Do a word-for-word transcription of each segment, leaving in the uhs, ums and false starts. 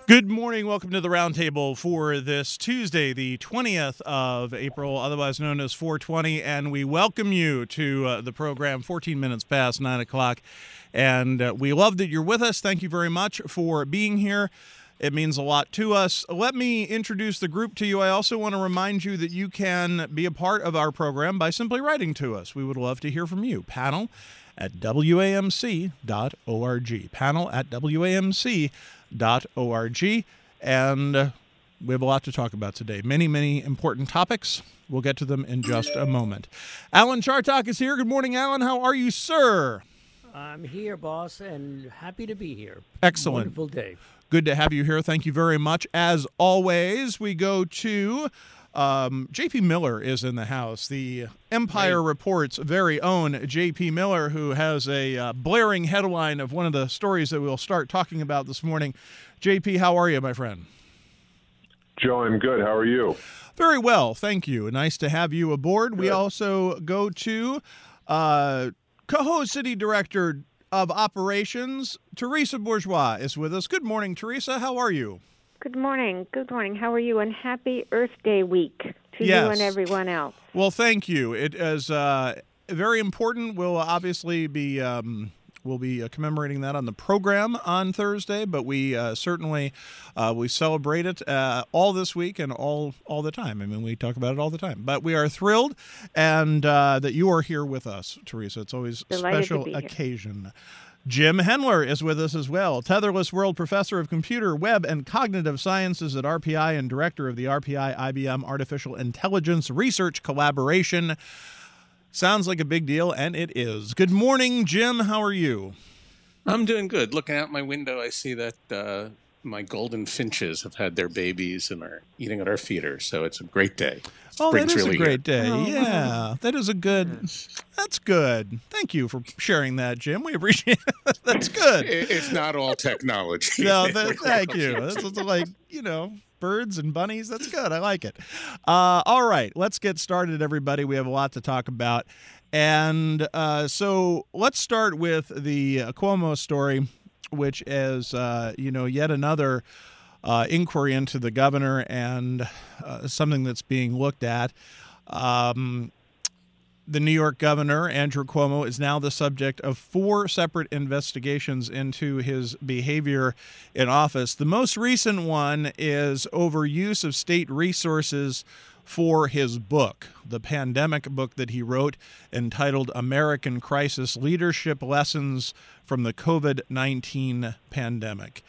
Good morning. Welcome to the Roundtable for this Tuesday, the twentieth of April, otherwise known as four twenty, and we welcome you to uh, the program fourteen minutes past nine o'clock, and uh, we love that you're with us. Thank you very much for being here. It means a lot to us. Let me introduce the group to you. I also want to remind you that you can be a part of our program by simply writing to us. We would love to hear from you. Panel at W A M C dot org. Panel at W A M C dot org. And uh, we have a lot to talk about today. Many, many important topics. We'll get to them in just a moment. Alan Chartock is here. Good morning, Alan. How are you, sir? I'm here, boss, and happy to be here. Excellent. Wonderful day. Good to have you here. Thank you very much. As always, we go to um, J P Miller is in the house. The Empire Right. Report's very own J P Miller, who has a uh, blaring headline of one of the stories that we'll start talking about this morning. J P, how are you, my friend? Joe, I'm good. How are you? Very well, thank you. Nice to have you aboard. Good. We also go to uh, Cohoes City Director of Operations, Teresa Bourgeois is with us. Good morning, Teresa. How are you? Good morning. Good morning. How are you? And happy Earth Day week to Yes. you and everyone else. Well, thank you. It is uh, very important. We'll obviously be um, we'll be uh, commemorating that on the program on Thursday, but we uh, certainly uh, we celebrate it uh, all this week and all all the time. I mean, we talk about it all the time. But we are thrilled and uh, that you are here with us, Teresa. It's always a Delighted to special be here. occasion. Jim Hendler is with us as well, Tetherless World Professor of Computer, Web, and Cognitive Sciences at R P I and Director of the R P I I B M Artificial Intelligence Research Collaboration. Sounds like a big deal, and it is. Good morning, Jim. How are you? I'm doing good. Looking out my window, I see that uh, my golden finches have had their babies and are eating at our feeder, so it's a great day. Oh, that Spring's is really a great here. day. Oh, Yeah, that is a good, that's good. Thank you for sharing that, Jim. We appreciate it. That's good. It- It's not all technology. No, th- thank you. This is like, you know, birds and bunnies. That's good. I like it. Uh, all right, let's get started, everybody. We have a lot to talk about. And uh, so let's start with the uh, Cuomo story, which is, uh, you know, yet another uh, inquiry into the governor and uh, something that's being looked at. Um, The New York governor, Andrew Cuomo, is now the subject of four separate investigations into his behavior in office. The most recent one is over use of state resources for his book, the pandemic book that he wrote entitled American Crisis: Leadership Lessons from the COVID nineteen Pandemic.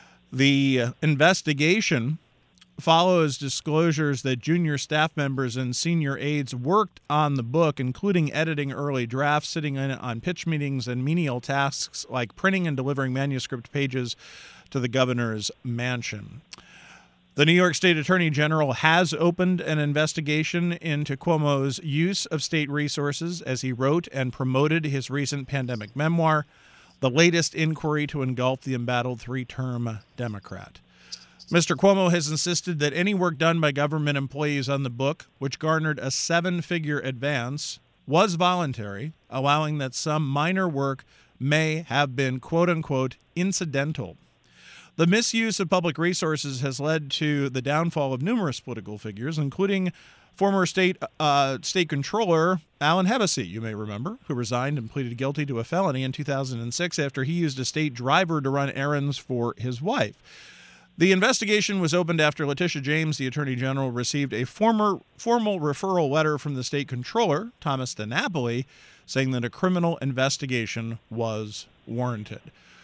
The investigation follows disclosures that junior staff members and senior aides worked on the book, including editing early drafts, sitting in on pitch meetings, and menial tasks like printing and delivering manuscript pages to the governor's mansion. The New York State Attorney General has opened an investigation into Cuomo's use of state resources as he wrote and promoted his recent pandemic memoir, the latest inquiry to engulf the embattled three-term Democrat. Mister Cuomo has insisted that any work done by government employees on the book, which garnered a seven-figure advance, was voluntary, allowing that some minor work may have been, quote-unquote, incidental. The misuse of public resources has led to the downfall of numerous political figures, including former state uh, state controller Alan Hevesi, you may remember, who resigned and pleaded guilty to a felony in two thousand six after he used a state driver to run errands for his wife. The investigation was opened after Letitia James, the Attorney General, received a former formal referral letter from the state controller, Thomas DiNapoli, saying that a criminal investigation was warranted.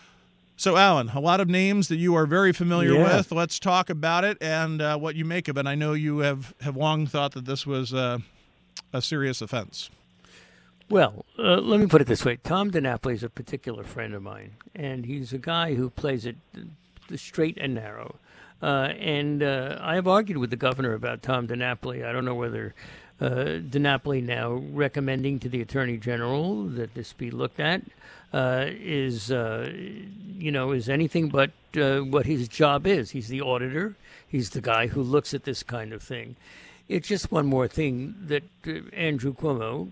So, Alan, a lot of names that you are very familiar Yeah. with. Let's talk about it and uh, what you make of it. I know you have, have long thought that this was uh, a serious offense. Well, uh, let me put it this way. Tom DiNapoli is a particular friend of mine, and he's a guy who plays it the straight and narrow. Uh, and uh, I have argued with the governor about Tom DiNapoli. I don't know whether uh, DiNapoli now recommending to the Attorney General that this be looked at uh, is, uh, you know, is anything but uh, what his job is. He's the auditor. He's the guy who looks at this kind of thing. It's just one more thing that uh, Andrew Cuomo,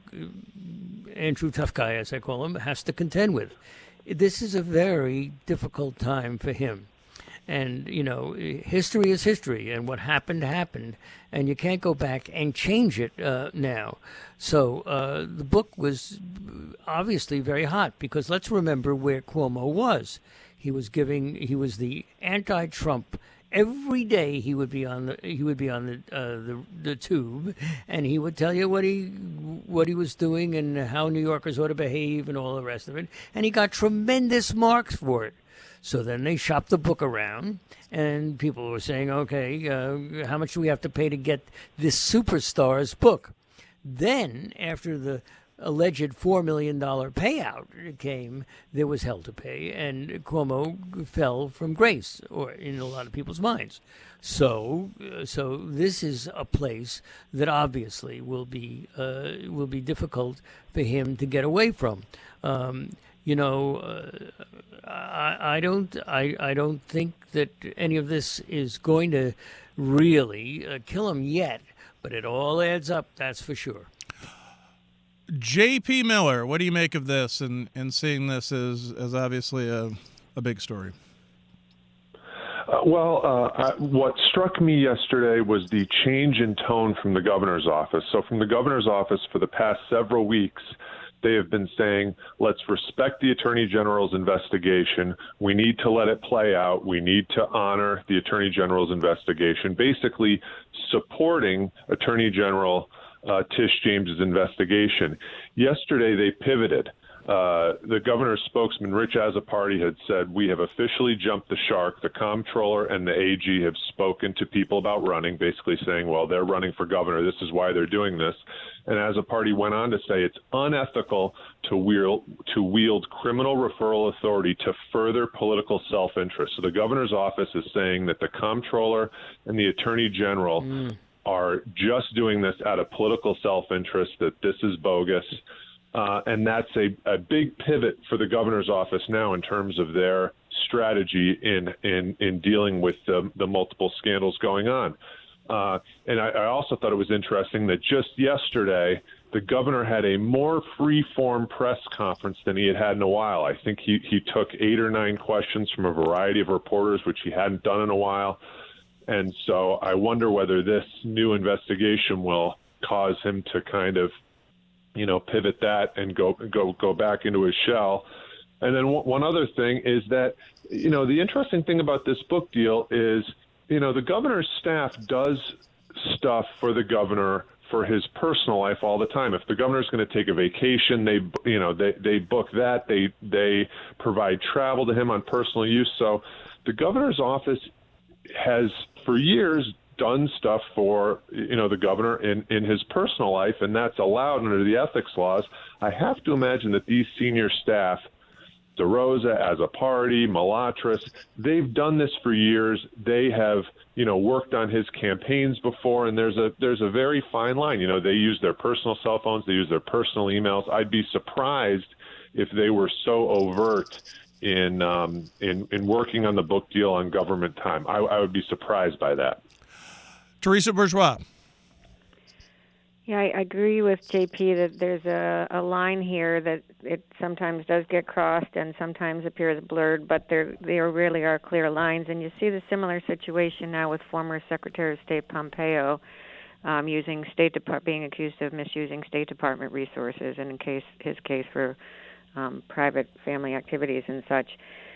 uh, Andrew Tough Guy, as I call him, has to contend with. This is a very difficult time for him. And, you know, history is history, and what happened, happened, and you can't go back and change it uh, now. So uh, the book was obviously very hot, because let's remember where Cuomo was. He was giving, he was the anti-Trump. Every day he would be on the he would be on the uh, the the tube, and he would tell you what he what he was doing and how New Yorkers ought to behave and all the rest of it. And he got tremendous marks for it. So then they shopped the book around, and people were saying, okay, uh, how much do we have to pay to get this superstar's book? Then, after the alleged four million dollars payout came, there was hell to pay, and Cuomo fell from grace, or in a lot of people's minds. So, uh, so this is a place that obviously will be uh, will be difficult for him to get away from. Um, you know, uh, I, I don't I, I don't think that any of this is going to really uh, kill him yet, but it all adds up, that's for sure. J P. Miller, what do you make of this, and, and seeing this as, as obviously a, a big story? Uh, well, uh, I, what struck me yesterday was the change in tone from the governor's office. So from the governor's office for the past several weeks, they have been saying, let's respect the Attorney General's investigation. We need to let it play out. We need to honor the Attorney General's investigation, basically supporting Attorney General Uh, Tish James's investigation. Yesterday, they pivoted. Uh, the governor's spokesman, Rich Azzopardi, had said, we have officially jumped the shark. The comptroller and the A G have spoken to people about running, basically saying, well, they're running for governor. This is why they're doing this. And Azzopardi went on to say it's unethical to wield, to wield criminal referral authority to further political self-interest. So the governor's office is saying that the comptroller and the attorney general mm. are just doing this out of political self-interest, that this is bogus. Uh, and that's a, a big pivot for the governor's office now in terms of their strategy in in, in dealing with the, the multiple scandals going on. Uh, and I, I also thought it was interesting that just yesterday, the governor had a more free-form press conference than he had had in a while. I think he, he took eight or nine questions from a variety of reporters, which he hadn't done in a while. And so I wonder whether this new investigation will cause him to kind of, you know, pivot that and go go go back into his shell. And then w- one other thing is that, you know, the interesting thing about this book deal is, you know, the governor's staff does stuff for the governor for his personal life all the time. If the governor's going to take a vacation, they, you know, they, they book that. They they provide travel to him on personal use. So the governor's office has for years done stuff for, you know, the governor in, in his personal life, and that's allowed under the ethics laws. I have to imagine that these senior staff, DeRosa, Azzopardi, Malatras, they've done this for years. They have, you know, worked on his campaigns before, and there's a there's a very fine line. You know, they use their personal cell phones, they use their personal emails. I'd be surprised if they were so overt in um, in in working on the book deal on government time. I, I would be surprised by that. Teresa Bourgeois. Yeah, I agree with J P that there's a, a line here that it sometimes does get crossed and sometimes appears blurred, but there there really are clear lines. And you see the similar situation now with former Secretary of State Pompeo um, using State Depart- being accused of misusing State Department resources, and in case his case for um, private family activities and such.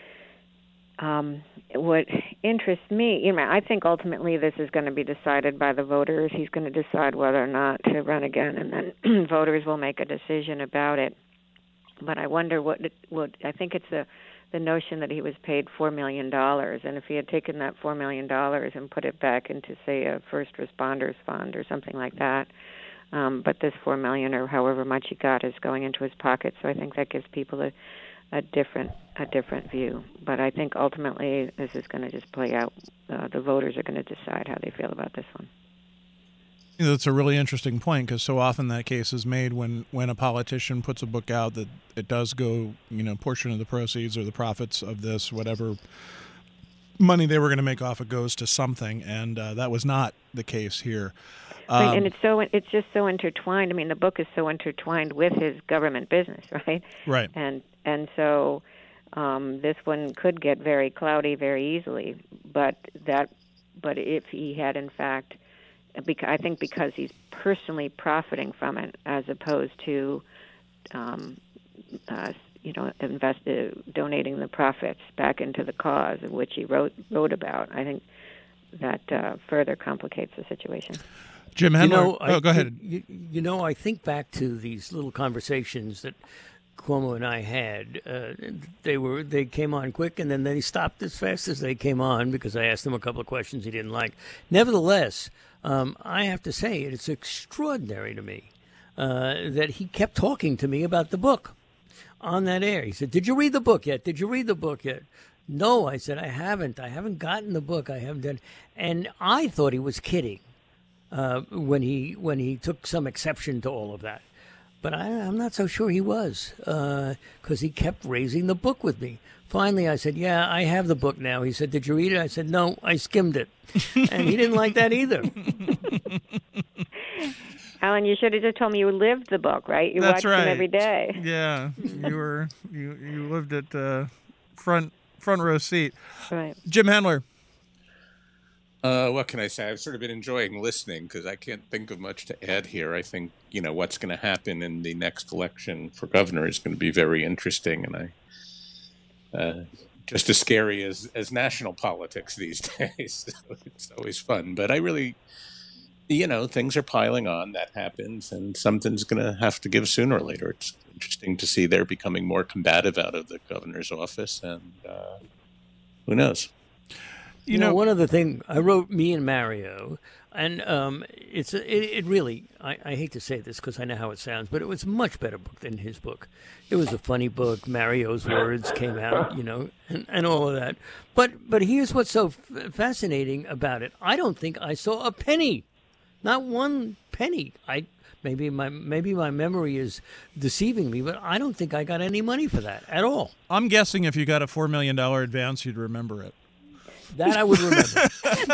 Um, what interests me, you know, I think ultimately this is going to be decided by the voters. He's going to decide whether or not to run again, and then voters will make a decision about it. But I wonder what, what I think it's the, the notion that he was paid four million dollars, and if he had taken that four million dollars and put it back into, say, a first responders fund or something like that, um, but this four million dollars or however much he got is going into his pocket, so I think that gives people a a different a different view. But I think ultimately this is going to just play out. Uh, the voters are going to decide how they feel about this one. You know, that's a really interesting point, because so often that case is made when, when a politician puts a book out that it does go, you know, portion of the proceeds or the profits of this, whatever money they were going to make off it goes to something, and uh, that was not the case here. Um, right, and it's so it's just so intertwined. I mean, the book is so intertwined with his government business, right? Right. And and so Um, this one could get very cloudy very easily, but that, but if he had in fact, because, I think because he's personally profiting from it as opposed to, um, uh, you know, invest, uh, donating the profits back into the cause of which he wrote wrote about, I think that uh, further complicates the situation. Jim Hendler. You know, oh, I, go ahead. You, you know, I think back to these little conversations that Cuomo and I had. Uh, they were they came on quick, and then they stopped as fast as they came on because I asked him a couple of questions he didn't like. Nevertheless, um, I have to say it's extraordinary to me uh, that he kept talking to me about the book on that air. He said, "Did you read the book yet? Did you read the book yet?" No, I said, "I haven't. I haven't gotten the book. I haven't done." And I thought he was kidding. Uh, when he when he took some exception to all of that. But I, I'm not so sure he was, because uh, he kept raising the book with me. Finally, I said, yeah, I have the book now. He said, did you read it? I said, no, I skimmed it. And he didn't like that either. Alan, you should have just told me you lived the book, right? You That's watched right. him every day. Yeah, you were you you lived at uh, front front row seat. Right. Jim Hendler. Uh, what can I say? I've sort of been enjoying listening because I can't think of much to add here. I think, you know, what's going to happen in the next election for governor is going to be very interesting, and I uh, just as scary as, as national politics these days. So it's always fun. But I really, you know, things are piling on. That happens, and something's going to have to give sooner or later. It's interesting to see they're becoming more combative out of the governor's office, and uh, who knows? You, you know, know, one other thing, I wrote Me and Mario, and um, it's a, it, it really, I, I hate to say this because I know how it sounds, but it was a much better book than his book. It was a funny book. Mario's words came out, you know, and, and all of that. But but here's what's so f- fascinating about it. I don't think I saw a penny, not one penny. I maybe my maybe my memory is deceiving me, but I don't think I got any money for that at all. I'm guessing if you got a four million dollars advance, you'd remember it. That I would remember.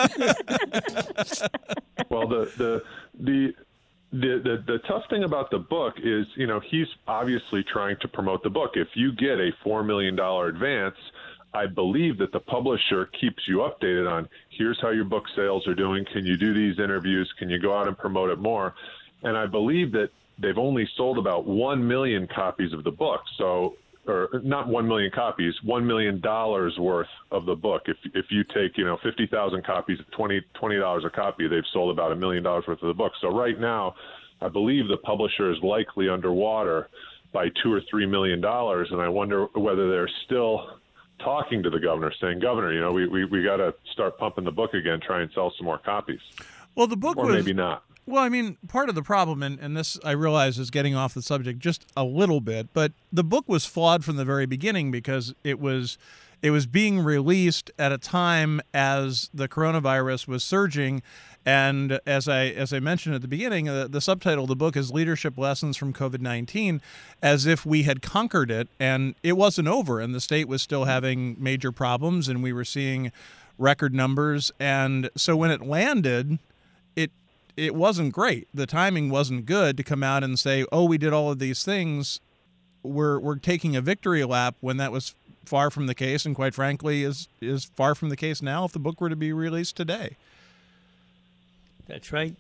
Well, the, the the the the the tough thing about the book is, you know, he's obviously trying to promote the book. If you get a four million dollars advance, I believe that the publisher keeps you updated on, here's how your book sales are doing. Can you do these interviews? Can you go out and promote it more? And I believe that they've only sold about one million copies of the book. So, or not one million copies, one million dollars worth of the book. If if you take, you know, fifty thousand copies, twenty dollars a copy, they've sold about a million dollars worth of the book. So right now, I believe the publisher is likely underwater by two or three million dollars. And I wonder whether they're still talking to the governor, saying, Governor, you know, we, we, we got to start pumping the book again, try and sell some more copies. Well, the book or was... maybe not. Well, I mean, part of the problem, and, and this I realize is getting off the subject just a little bit, but the book was flawed from the very beginning because it was it was being released at a time as the coronavirus was surging, and as I as I mentioned at the beginning, uh, the subtitle of the book is Leadership Lessons from COVID nineteen, as if we had conquered it, and it wasn't over, and the state was still having major problems, and we were seeing record numbers, and so when it landed, it it wasn't great. The timing wasn't good to come out and say, oh, we did all of these things. We're we're taking a victory lap when that was far from the case, and quite frankly is is far from the case now if the book were to be released today. That's right.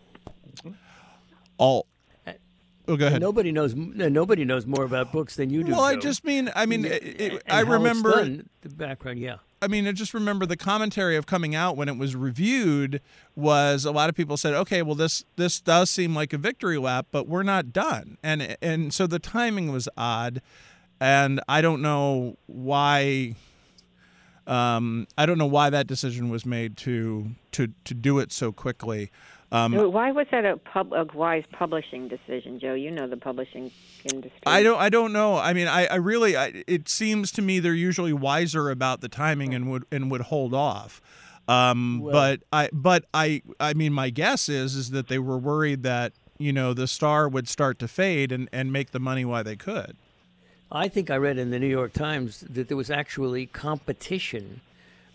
All Oh, go ahead. Nobody knows. Nobody knows more about books than you do. Well, I Joe. just mean, I mean, it, it, and I how remember it's done, the background. Yeah. I mean, I just remember the commentary of coming out when it was reviewed was a lot of people said, okay, well, this this does seem like a victory lap, but we're not done. And and so the timing was odd. And I don't know why um, I don't know why that decision was made to to, to do it so quickly. Um, Why was that a, pub, a wise publishing decision, Joe? You know the publishing industry. I don't. I don't know. I mean, I, I really. I, it seems to me they're usually wiser about the timing and would and would hold off. Um, Well- but I. But I. I mean, my guess is is that they were worried that you know the star would start to fade and, and make the money while they could. I think I read in the New York Times that there was actually competition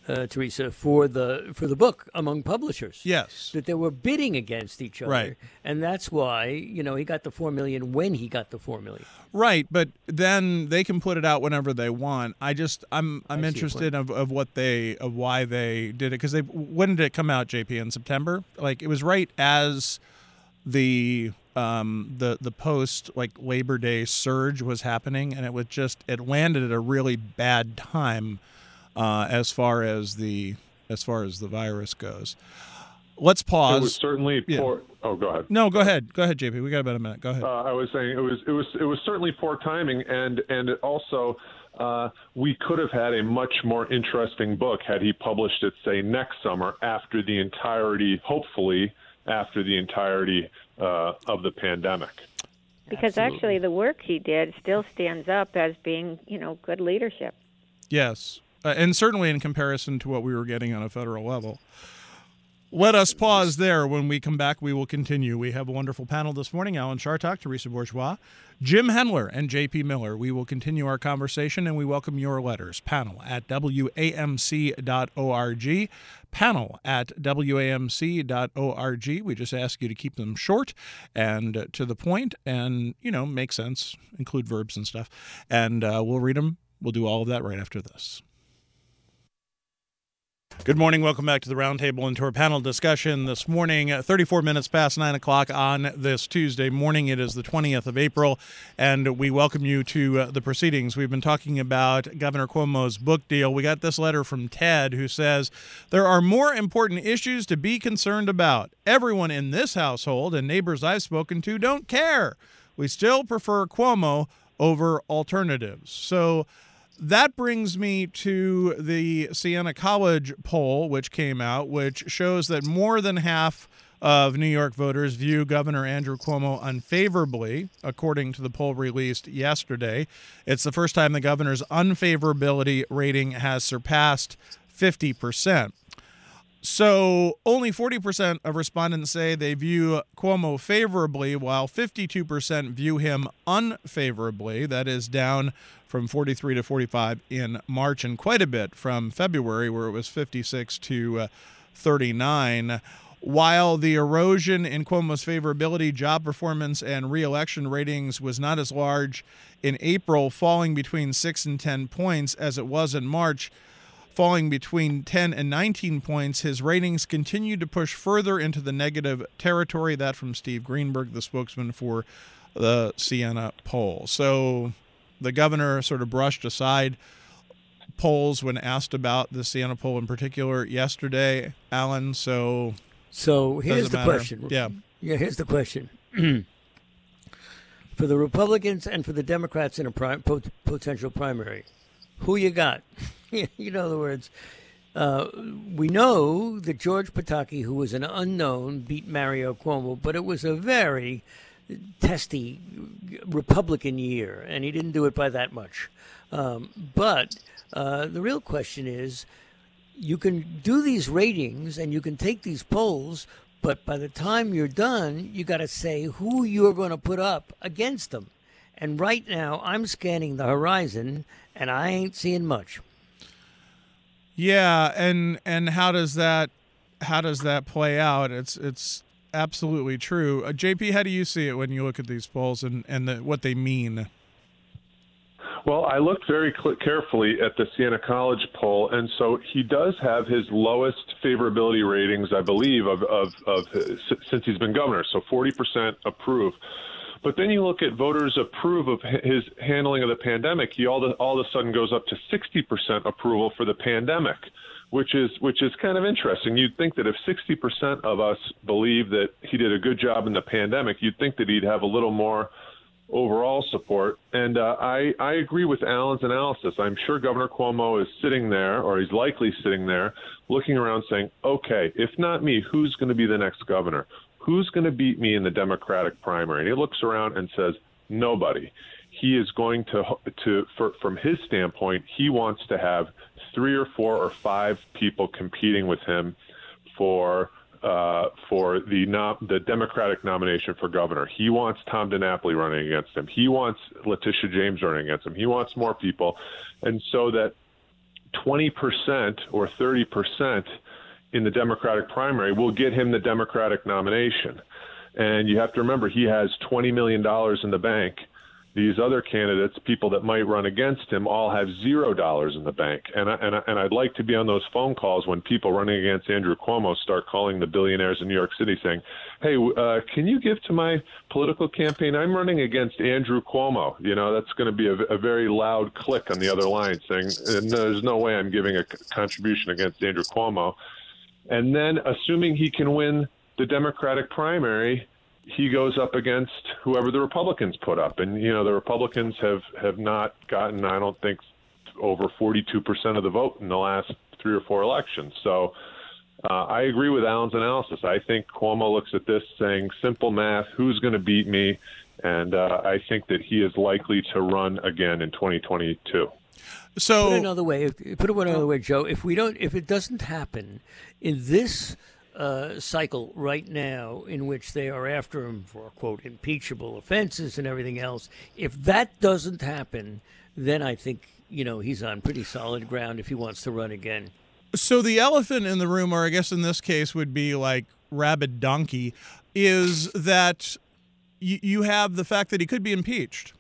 uh, Teresa, for the for the book among publishers. Yes. That they were bidding against each other. Right. And that's why, you know, he got the four million dollars when he got the four million dollars. Right, but then they can put it out whenever they want. I just I'm I'm I see interested of, of what they of why they did it, because they when did it come out, J P? In September? Like it was right as the um the the post like Labor Day surge was happening, and it was just it landed at a really bad time uh, as far as the as far as the virus goes. Let's pause. It was certainly Yeah. poor. Oh, go ahead. No, go ahead. Go ahead, J P. We got about a minute. Go ahead. Uh, I was saying it was it was it was certainly poor timing, and and it also uh, we could have had a much more interesting book had he published it, say, next summer after the entirety, hopefully after the entirety uh, of the pandemic. Because Absolutely. actually the work he did still stands up as being, you know, good leadership. Yes, uh, and certainly in comparison to what we were getting on a federal level. Let us pause there. When we come back, we will continue. We have a wonderful panel this morning. Alan Chartock, Teresa Bourgeois, Jim Hendler, and J P Miller. We will continue our conversation, and we welcome your letters. Panel at W A M C dot org. Panel at W A M C dot org. We just ask you to keep them short and to the point and, you know, make sense, include verbs and stuff. And uh, we'll read them. We'll do all of that right after this. Good morning. Welcome back to the Roundtable and to our panel discussion this morning. Uh, thirty-four minutes past nine o'clock on this Tuesday morning. It is the twentieth of April, and we welcome you to uh, the proceedings. We've been talking about Governor Cuomo's book deal. We got this letter from Ted, who says, there are more important issues to be concerned about. Everyone in this household and neighbors I've spoken to don't care. We still prefer Cuomo over alternatives. So that brings me to the Siena College poll, which came out, which shows that more than half of New York voters view Governor Andrew Cuomo unfavorably, according to the poll released yesterday. It's the first time the governor's unfavorability rating has surpassed fifty percent. So only forty percent of respondents say they view Cuomo favorably, while fifty-two percent view him unfavorably. That is down from forty-three to forty-five in March, and quite a bit from February, where it was fifty-six to thirty-nine. While the erosion in Cuomo's favorability, job performance, and re-election ratings was not as large in April, falling between six and ten points as it was in March, falling between ten and nineteen points, his ratings continued to push further into the negative territory. That from Steve Greenberg, the spokesman for the Siena poll. So the governor sort of brushed aside polls when asked about the Siena poll in particular yesterday, Alan. So, so here's the matter. question. Yeah. Yeah, here's the question. For the Republicans and for the Democrats in a prim- pot- potential primary, who you got? You know, in other words, uh, we know that George Pataki, who was an unknown, beat Mario Cuomo, but it was a very testy Republican year, and he didn't do it by that much. Um, but uh, the real question is, you can do these ratings and you can take these polls, but by the time you're done, you got to say who you're going to put up against them. And right now, I'm scanning the horizon, and I ain't seeing much. Yeah, and and how does that how does that play out? It's it's absolutely true. Uh, J P, how do you see it when you look at these polls and and the, what they mean? Well, I looked very cl- carefully at the Siena College poll, and so he does have his lowest favorability ratings, I believe, of of, of his, since he's been governor. So forty percent approve. But then you look at voters approve of his handling of the pandemic. He all, the, all of a sudden goes up to sixty percent approval for the pandemic, which is which is kind of interesting. You'd think that if sixty percent of us believe that he did a good job in the pandemic, you'd think that he'd have a little more overall support. And uh, I, I agree with Alan's analysis. I'm sure Governor Cuomo is sitting there, or he's likely sitting there, looking around saying, okay, if not me, who's going to be the next governor? Who's going to beat me in the Democratic primary? And he looks around and says, nobody. He is going to, to for, from his standpoint, he wants to have three or four or five people competing with him for uh, for the nom- the Democratic nomination for governor. He wants Tom DiNapoli running against him. He wants Letitia James running against him. He wants more people. And so that twenty percent or thirty percent in the Democratic primary will get him the Democratic nomination. And you have to remember, he has twenty million dollars in the bank. These other candidates, people that might run against him, all have zero dollars in the bank. And, I, and, I, and I'd like to be on those phone calls when people running against Andrew Cuomo start calling the billionaires in New York City saying, hey, uh, can you give to my political campaign? I'm running against Andrew Cuomo. You know, that's going to be a, a very loud click on the other line saying, no, there's no way I'm giving a contribution against Andrew Cuomo. And then assuming he can win the Democratic primary, he goes up against whoever the Republicans put up. And, you know, the Republicans have, have not gotten, I don't think, over forty-two percent of the vote in the last three or four elections. So uh, I agree with Alan's analysis. I think Cuomo looks at this saying, simple math, who's going to beat me? And uh, I think that he is likely to run again in twenty twenty-two. So put it another way, put it another way, Joe. If we don't, if it doesn't happen in this uh, cycle right now, in which they are after him for quote impeachable offenses and everything else, if that doesn't happen, then I think you know he's on pretty solid ground if he wants to run again. So the elephant in the room, or I guess in this case would be like rabid donkey, is that y- you have the fact that he could be impeached.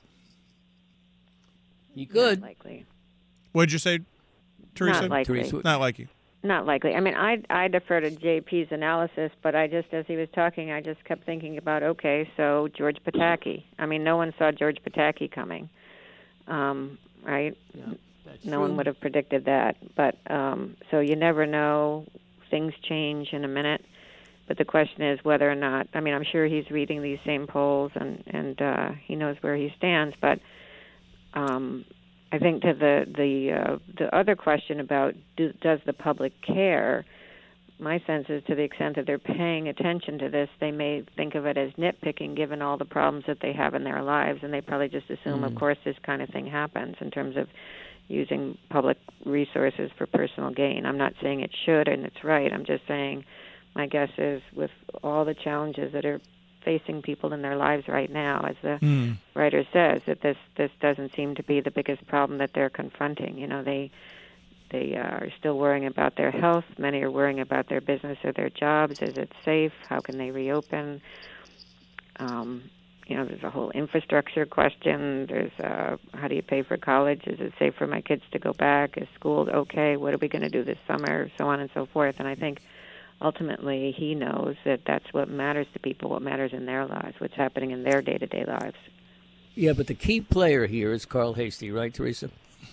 He could. Not likely. What'd you say, Teresa? Not likely. Teresa. Not likely. Not likely. I mean, I I defer to J P's analysis, but I just, as he was talking, I just kept thinking about, okay, so George Pataki. I mean, no one saw George Pataki coming, um, right? Yeah, that's no true. one would have predicted that. But um, so you never know. Things change in a minute. But the question is whether or not, I mean, I'm sure he's reading these same polls and, and uh, he knows where he stands, but um, I think to the the uh, the other question about do, does the public care, my sense is to the extent that they're paying attention to this, they may think of it as nitpicking given all the problems that they have in their lives, and they probably just assume, mm. of course, this kind of thing happens in terms of using public resources for personal gain. I'm not saying it should and it's right. I'm just saying my guess is with all the challenges that are facing people in their lives right now, as the mm. writer says, that this this doesn't seem to be the biggest problem that they're confronting. You know, they they uh, are still worrying about their health. Many are worrying about their business or their jobs. Is it safe? How can they reopen? Um, you know, there's a whole infrastructure question. There's uh, how do you pay for college? Is it safe for my kids to go back? Is school okay? What are we going to do this summer? So on and so forth. And I think ultimately, he knows that that's what matters to people, what matters in their lives, what's happening in their day-to-day lives. Yeah, but the key player here is Carl Heastie, right, Teresa?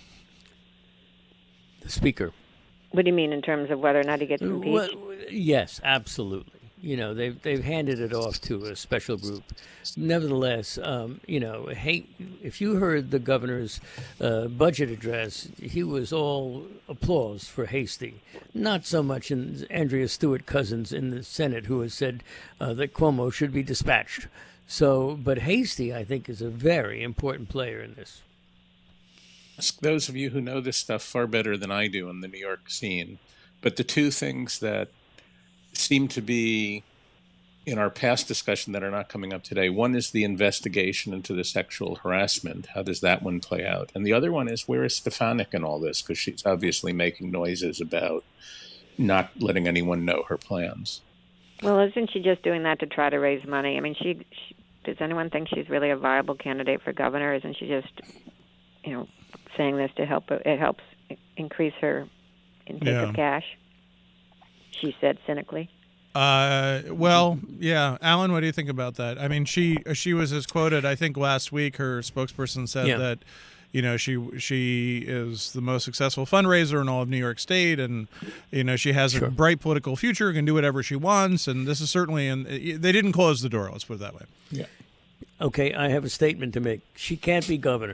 The speaker. What do you mean in terms of whether or not he gets impeached? Well, yes, absolutely. You know, they've they've handed it off to a special group. Nevertheless, um, you know, hey, if you heard the governor's uh, budget address, he was all applause for Heastie. Not so much in Andrea Stewart Cousins in the Senate, who has said uh, that Cuomo should be dispatched. So, but Heastie, I think, is a very important player in this. Ask those of you who know this stuff far better than I do in the New York scene. But the two things that seem to be in our past discussion that are not coming up today. One is the investigation into the sexual harassment. How does that one play out? And the other one is, where is Stefanik in all this? Because she's obviously making noises about not letting anyone know her plans. Well, isn't she just doing that to try to raise money? I mean, she, she does anyone think she's really a viable candidate for governor? Isn't she just, you know, saying this to help, it helps increase her intake yeah. of cash? She said cynically. Uh, well, yeah. Alan, what do you think about that? I mean, she she was as quoted, I think last week, her spokesperson said yeah. that, you know, she she is the most successful fundraiser in all of New York State, and, you know, she has sure. a bright political future, can do whatever she wants, and this is certainly, and they didn't close the door, let's put it that way. Yeah. Okay, I have a statement to make. She can't be governor.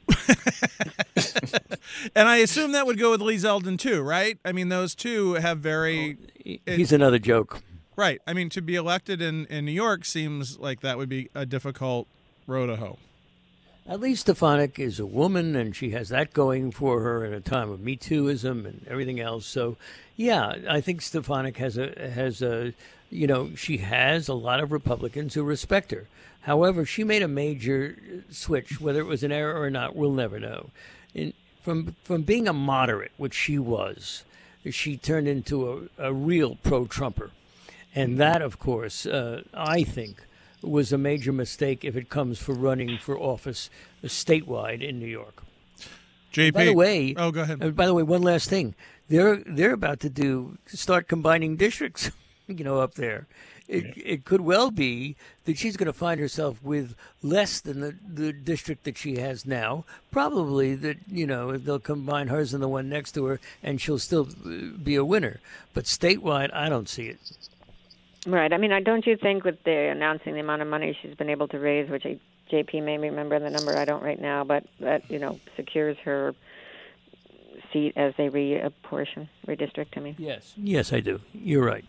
And I assume that would go with Lee Zeldin too, right? I mean, those two have very... Oh, he's it, another joke. Right. I mean, to be elected in, in New York seems like that would be a difficult row to hoe. At least Stefanik is a woman, and she has that going for her in a time of Me Tooism and everything else. So, yeah, I think Stefanik has a has a, you know, she has a lot of Republicans who respect her. However, she made a major switch. Whether it was an error or not, we'll never know. In, from from being a moderate, which she was, she turned into a, a real pro-Trumper. And that, of course, uh, I think, was a major mistake if it comes for running for office statewide in New York. J P. By the way, oh, go ahead. Uh, by the way, one last thing. They're they're about to do start combining districts, you know, up there. It yeah. it could well be that she's going to find herself with less than the, the district that she has now. Probably that, you know, they'll combine hers and the one next to her, and she'll still be a winner. But statewide, I don't see it. Right. I mean, don't you think with the announcing the amount of money she's been able to raise, which J P may remember the number, I don't right now, but that, you know, secures her seat as they reapportion, redistrict, I mean. Yes. Yes, I do. You're right.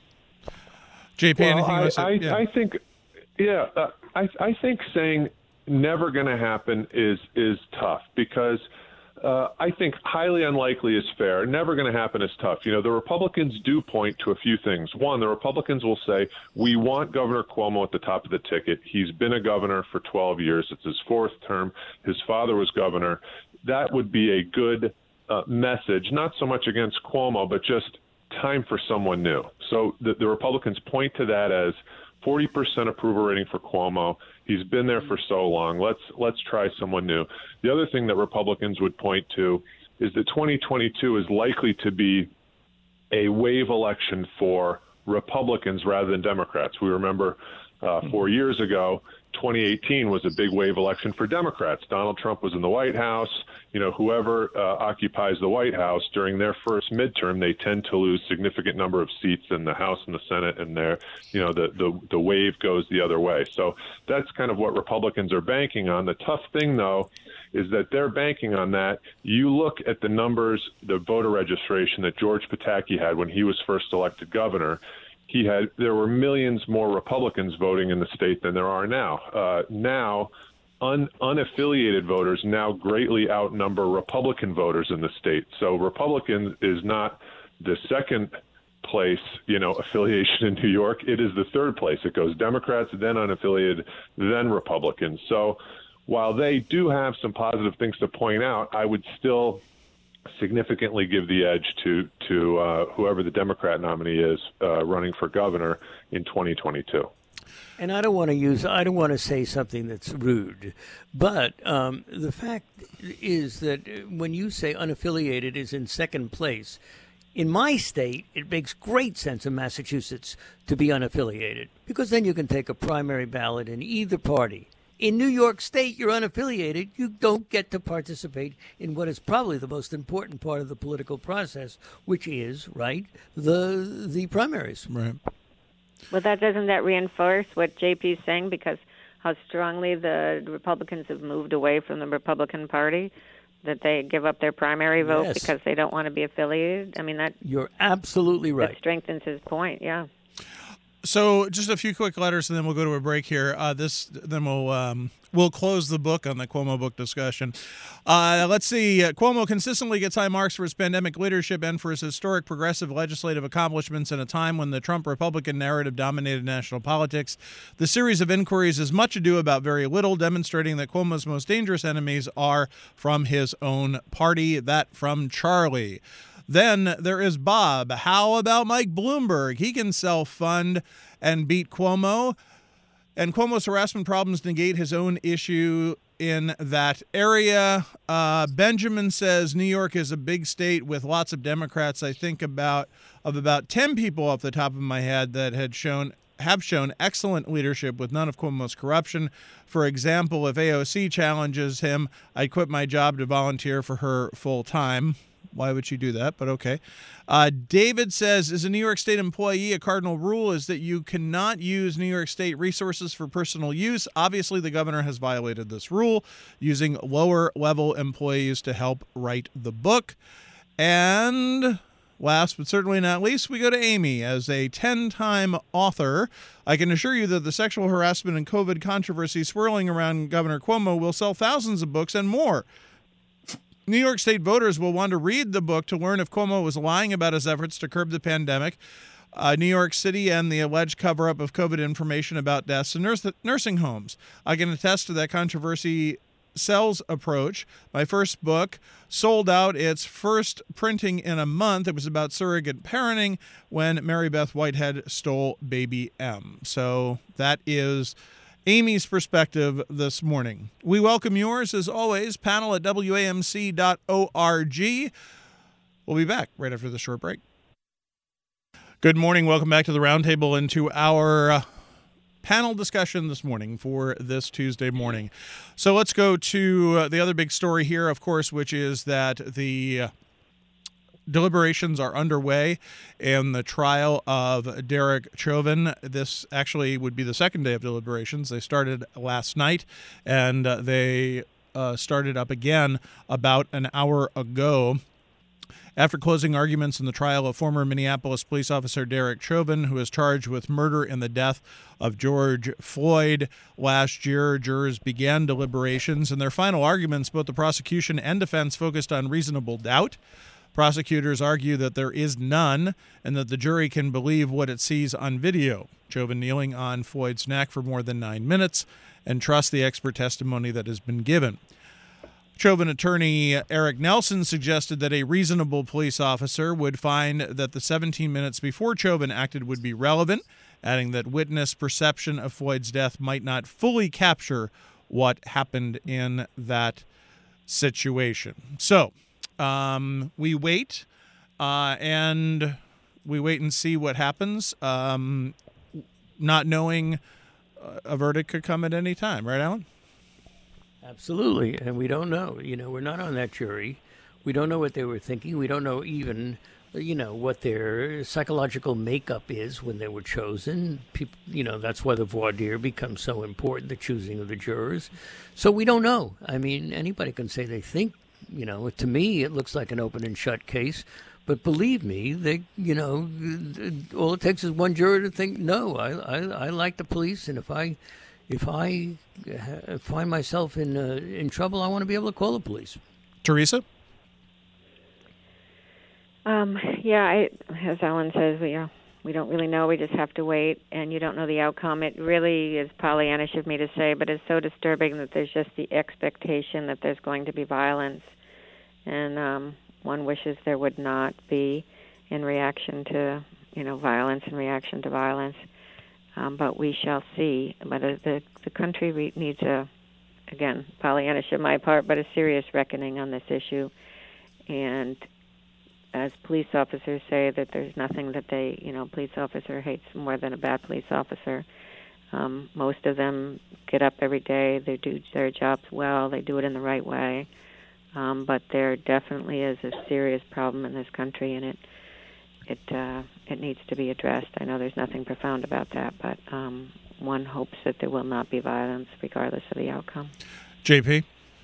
J P, well, anything I, else? I, yeah. I think, yeah, uh, I, I think saying never going to happen is is tough because uh, I think highly unlikely is fair. Never going to happen is tough. You know, the Republicans do point to a few things. One, the Republicans will say, we want Governor Cuomo at the top of the ticket. He's been a governor for twelve years. It's his fourth term. His father was governor. That would be a good uh, message, not so much against Cuomo, but just time for someone new. So the, the Republicans point to that as forty percent approval rating for Cuomo. He's been there for so long. Let's let's try someone new. The other thing that Republicans would point to is that twenty twenty-two is likely to be a wave election for Republicans rather than Democrats. We remember uh, four years ago, twenty eighteen was a big wave election for Democrats. Donald Trump was in the White House. You know, whoever uh, occupies the White House during their first midterm, they tend to lose significant number of seats in the House and the Senate, and their, you know, the, the, the wave goes the other way. So that's kind of what Republicans are banking on. The tough thing, though, is that they're banking on that. You look at the numbers, the voter registration that George Pataki had when he was first elected governor. He had there were millions more Republicans voting in the state than there are now. Uh, now, un, unaffiliated voters now greatly outnumber Republican voters in the state. So Republican is not the second place, you know, affiliation in New York. It is the third place. It goes Democrats, then unaffiliated, then Republicans. So while they do have some positive things to point out, I would still significantly give the edge to to uh, whoever the Democrat nominee is uh, running for governor in twenty twenty-two. And I don't want to use, I don't want to say something that's rude, but um, the fact is that when you say unaffiliated is in second place, in my state, it makes great sense in Massachusetts to be unaffiliated, because then you can take a primary ballot in either party. In New York State, you're unaffiliated. You don't get to participate in what is probably the most important part of the political process, which is, right, the the primaries. Right. Well, that doesn't that reinforce what J P is saying, because how strongly the Republicans have moved away from the Republican Party, that they give up their primary vote Yes. because they don't want to be affiliated? I mean, that You're absolutely right. that strengthens his point, yeah. So just a few quick letters, and then we'll go to a break here. Uh, this, then we'll um, we'll close the book on the Cuomo book discussion. Uh, let's see. Uh, Cuomo consistently gets high marks for his pandemic leadership and for his historic progressive legislative accomplishments in a time when the Trump Republican narrative dominated national politics. The series of inquiries is much ado about very little, demonstrating that Cuomo's most dangerous enemies are from his own party. That from Charlie. Then there is Bob. How about Mike Bloomberg? He can self-fund and beat Cuomo. And Cuomo's harassment problems negate his own issue in that area. Uh, Benjamin says New York is a big state with lots of Democrats. I think about of about ten people off the top of my head that had shown have shown excellent leadership with none of Cuomo's corruption. For example, if A O C challenges him, I'd quit my job to volunteer for her full time. Why would you do that? But okay. Uh, David says, as a New York State employee, a cardinal rule is that you cannot use New York State resources for personal use. Obviously, the governor has violated this rule, using lower-level employees to help write the book. And last but certainly not least, we go to Amy. As a ten-time author, I can assure you that the sexual harassment and COVID controversy swirling around Governor Cuomo will sell thousands of books and more. New York State voters will want to read the book to learn if Cuomo was lying about his efforts to curb the pandemic, uh, New York City, and the alleged cover-up of COVID information about deaths in nurse- nursing homes. I can attest to that controversy Cells Approach. My first book sold out its first printing in a month. It was about surrogate parenting when Mary Beth Whitehead stole baby M. So that is Amy's perspective this morning. We welcome yours, as always, panel at W A M C dot org. We'll be back right after the short break. Good morning. Welcome back to the Roundtable and to our uh, panel discussion this morning for this Tuesday morning. So let's go to uh, the other big story here, of course, which is that the uh, deliberations are underway in the trial of Derek Chauvin. This actually would be the second day of deliberations. They started last night, and uh, they uh, started up again about an hour ago. After closing arguments in the trial of former Minneapolis police officer Derek Chauvin, who is charged with murder in the death of George Floyd last year, jurors began deliberations. In their final arguments, both the prosecution and defense focused on reasonable doubt. Prosecutors argue that there is none and that the jury can believe what it sees on video. Chauvin kneeling on Floyd's neck for more than nine minutes and trust the expert testimony that has been given. Chauvin attorney Eric Nelson suggested that a reasonable police officer would find that the seventeen minutes before Chauvin acted would be relevant, adding that witness perception of Floyd's death might not fully capture what happened in that situation. So um, we wait, uh, and we wait and see what happens, um, not knowing a verdict could come at any time. Right, Alan? Absolutely, and we don't know. You know, we're not on that jury. We don't know what they were thinking. We don't know even, you know, what their psychological makeup is when they were chosen. People, you know, that's why the voir dire becomes so important, the choosing of the jurors. So we don't know. I mean, anybody can say they think, you know, to me it looks like an open and shut case. But believe me, they, you know, all it takes is one juror to think, no, I, I, I like the police, and if I... If I find myself in uh, in trouble, I want to be able to call the police. Teresa? Um, yeah, I, as Alan says, we uh, we don't really know. We just have to wait, and you don't know the outcome. It really is Pollyannish of me to say, but it's so disturbing that there's just the expectation that there's going to be violence, and um, one wishes there would not be in reaction to, you know, violence and reaction to violence. Um, but we shall see. But uh, the the country re- needs a, again, Pollyannish on my part, but a serious reckoning on this issue. And as police officers say, that there's nothing that they, you know, police officer hates more than a bad police officer. Um, most of them get up every day. They do their jobs well. They do it in the right way. Um, but there definitely is a serious problem in this country, and it It uh, it needs to be addressed. I know there's nothing profound about that, but um, one hopes that there will not be violence regardless of the outcome. J P?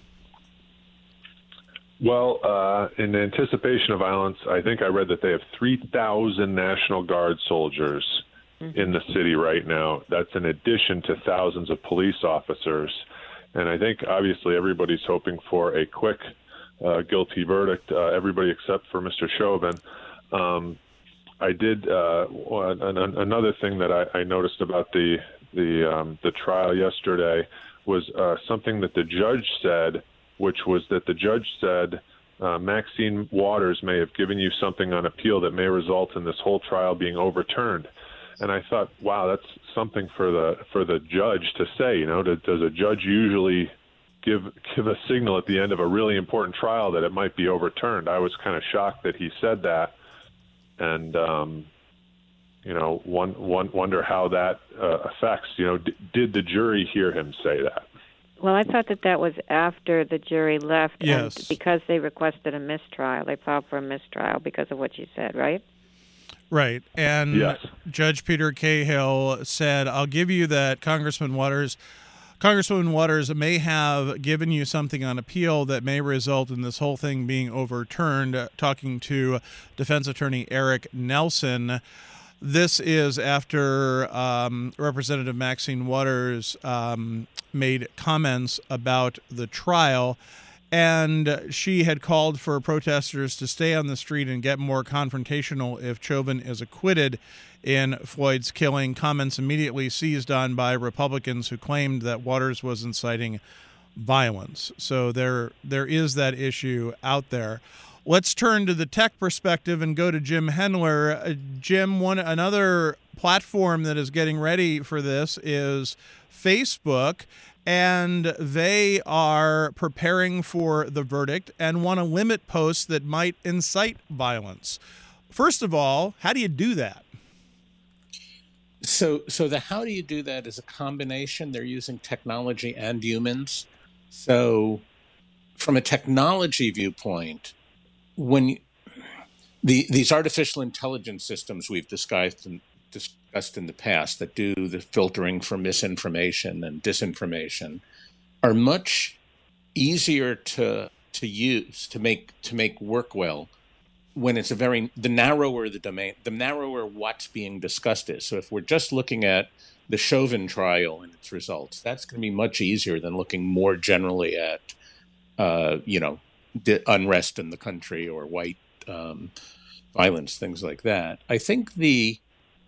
Well, uh, in anticipation of violence, I think I read that they have three thousand National Guard soldiers mm-hmm. in the city right now. That's in addition to thousands of police officers. And I think, obviously, everybody's hoping for a quick uh, guilty verdict, uh, everybody except for Mister Chauvin. Um, I did uh, an, an, another thing that I, I noticed about the the um, the trial yesterday was uh, something that the judge said, which was that the judge said uh, Maxine Waters may have given you something on appeal that may result in this whole trial being overturned. And I thought, wow, that's something for the for the judge to say. You know, does a judge usually give give a signal at the end of a really important trial that it might be overturned? I was kind of shocked that he said that. And, um, you know, one, one, wonder how that uh, affects, you know, d- did the jury hear him say that? Well, I thought that that was after the jury left. Yes. And because they requested a mistrial. They filed for a mistrial because of what you said, right? Right. And yes. Judge Peter Cahill said, I'll give you that Congressman Waters Congresswoman Waters may have given you something on appeal that may result in this whole thing being overturned. Uh, talking to defense attorney Eric Nelson, this is after um, Representative Maxine Waters um, made comments about the trial, and she had called for protesters to stay on the street and get more confrontational if Chauvin is acquitted in Floyd's killing. Comments immediately seized on by Republicans who claimed that Waters was inciting violence. So there there is that issue out there. Let's turn to the tech perspective and go to Jim Hendler. Uh, Jim, one another platform that is getting ready for this is Facebook, and they are preparing for the verdict and want to limit posts that might incite violence. First of all, how do you do that? So, so the how do you do that is a combination. They're using technology and humans. So, from a technology viewpoint, when the these artificial intelligence systems we've discussed in, discussed in the past that do the filtering for misinformation and disinformation are much easier to to use to make to make work well when it's a very the narrower the domain, the narrower what's being discussed is. So if we're just looking at the Chauvin trial and its results, that's going to be much easier than looking more generally at uh, you know. unrest in the country or white um, violence, things like that. I think the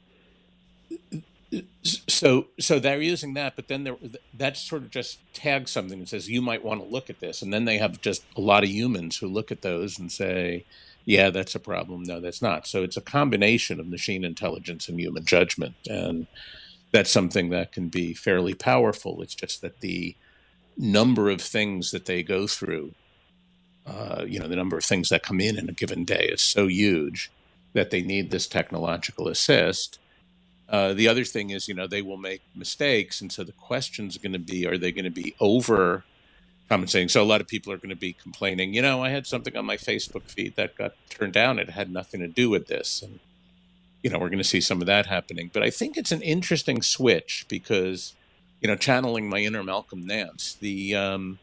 so so they're using that, but then that sort of just tags something that says you might want to look at this, and then they have just a lot of humans who look at those and say, yeah, that's a problem. No, that's not. So it's a combination of machine intelligence and human judgment, and that's something that can be fairly powerful. It's just that the number of things that they go through, Uh, you know, the number of things that come in in a given day is so huge that they need this technological assist. Uh, the other thing is, you know, they will make mistakes. And so the question is going to be, are they going to be over compensating? So a lot of people are going to be complaining, you know, I had something on my Facebook feed that got turned down. It had nothing to do with this. And, you know, we're going to see some of that happening. But I think it's an interesting switch because, you know, channeling my inner Malcolm Nance, the... Um,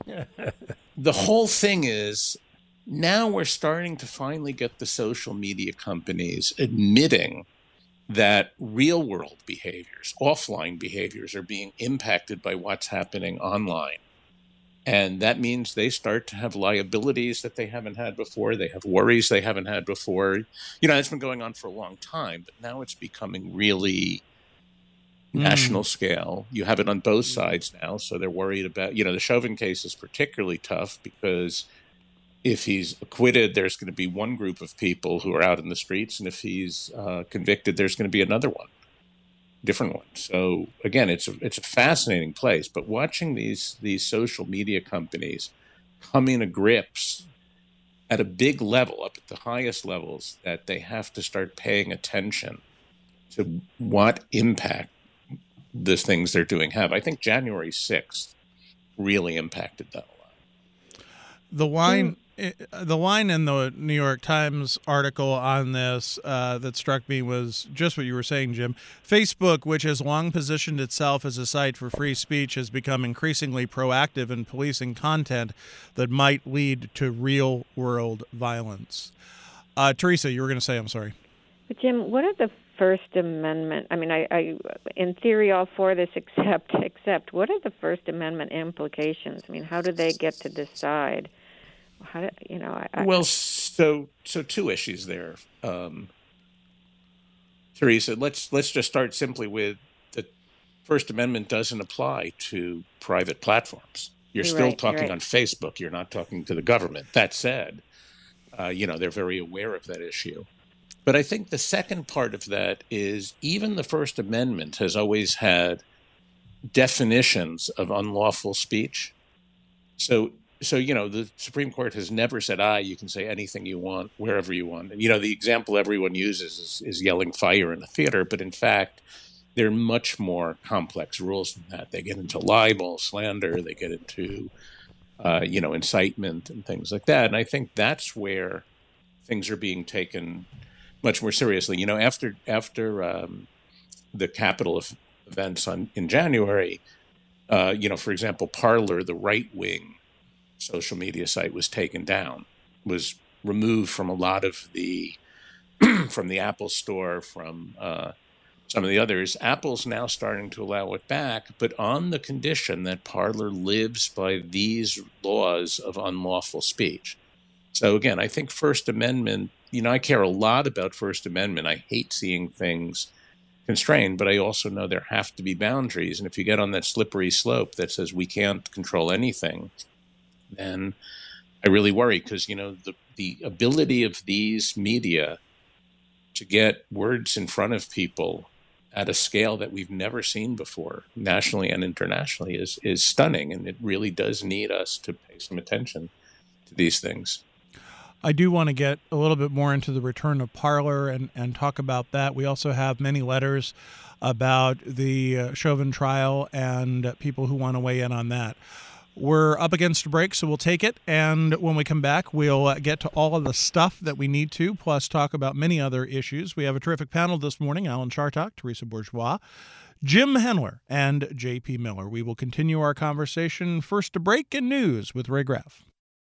the whole thing is now we're starting to finally get the social media companies admitting that real world behaviors, offline behaviors are being impacted by what's happening online. And that means they start to have liabilities that they haven't had before. They have worries they haven't had before. You know, it's been going on for a long time, but now it's becoming really national mm. scale. You have it on both sides now, so they're worried about, you know, the Chauvin case is particularly tough because if he's acquitted, there's going to be one group of people who are out in the streets, and if he's uh, convicted, there's going to be another one, different one. So again, it's a, it's a fascinating place, but watching these these social media companies coming to grips at a big level, up at the highest levels, that they have to start paying attention to what impact the things they're doing have. I think January sixth really impacted that a lot. The line, the line in the New York Times article on this uh, that struck me was just what you were saying, Jim. Facebook, which has long positioned itself as a site for free speech, has become increasingly proactive in policing content that might lead to real-world violence. Uh, Teresa, you were going to say, I'm sorry. But Jim, what are the First Amendment? I mean, I, I, in theory, all for this, except, except, what are the First Amendment implications? I mean, how do they get to decide? How do, you know? I, I, well, so so two issues there, um, Teresa. Let's let's just start simply with the First Amendment doesn't apply to private platforms. You're, you're still right, talking right. on Facebook. You're not talking to the government. That said, uh, you know, they're very aware of that issue. But I think the second part of that is even the First Amendment has always had definitions of unlawful speech. So, so you know, the Supreme Court has never said, ah, you can say anything you want, wherever you want. And, you know, the example everyone uses is, is yelling fire in a theater. But in fact, they're much more complex rules than that. They get into libel, slander, they get into, uh, you know, incitement and things like that. And I think that's where things are being taken much more seriously. You know, after after um, the Capitol events on in January, uh, you know, for example, Parler, the right-wing social media site, was taken down, was removed from a lot of the from the Apple Store, from uh, some of the others. Apple's now starting to allow it back, but on the condition that Parler lives by these laws of unlawful speech. So again, I think First Amendment, you know, I care a lot about First Amendment. I hate seeing things constrained, but I also know there have to be boundaries. And if you get on that slippery slope that says we can't control anything, then I really worry, because, you know, the, the ability of these media to get words in front of people at a scale that we've never seen before, nationally and internationally, is is stunning. And it really does need us to pay some attention to these things. I do want to get a little bit more into the return of Parler and, and talk about that. We also have many letters about the uh, Chauvin trial and uh, people who want to weigh in on that. We're up against a break, so we'll take it. And when we come back, we'll uh, get to all of the stuff that we need to, plus talk about many other issues. We have a terrific panel this morning: Alan Chartock, Teresa Bourgeois, Jim Hendler, and J P Miller. We will continue our conversation. First, a break and news with Ray Graff.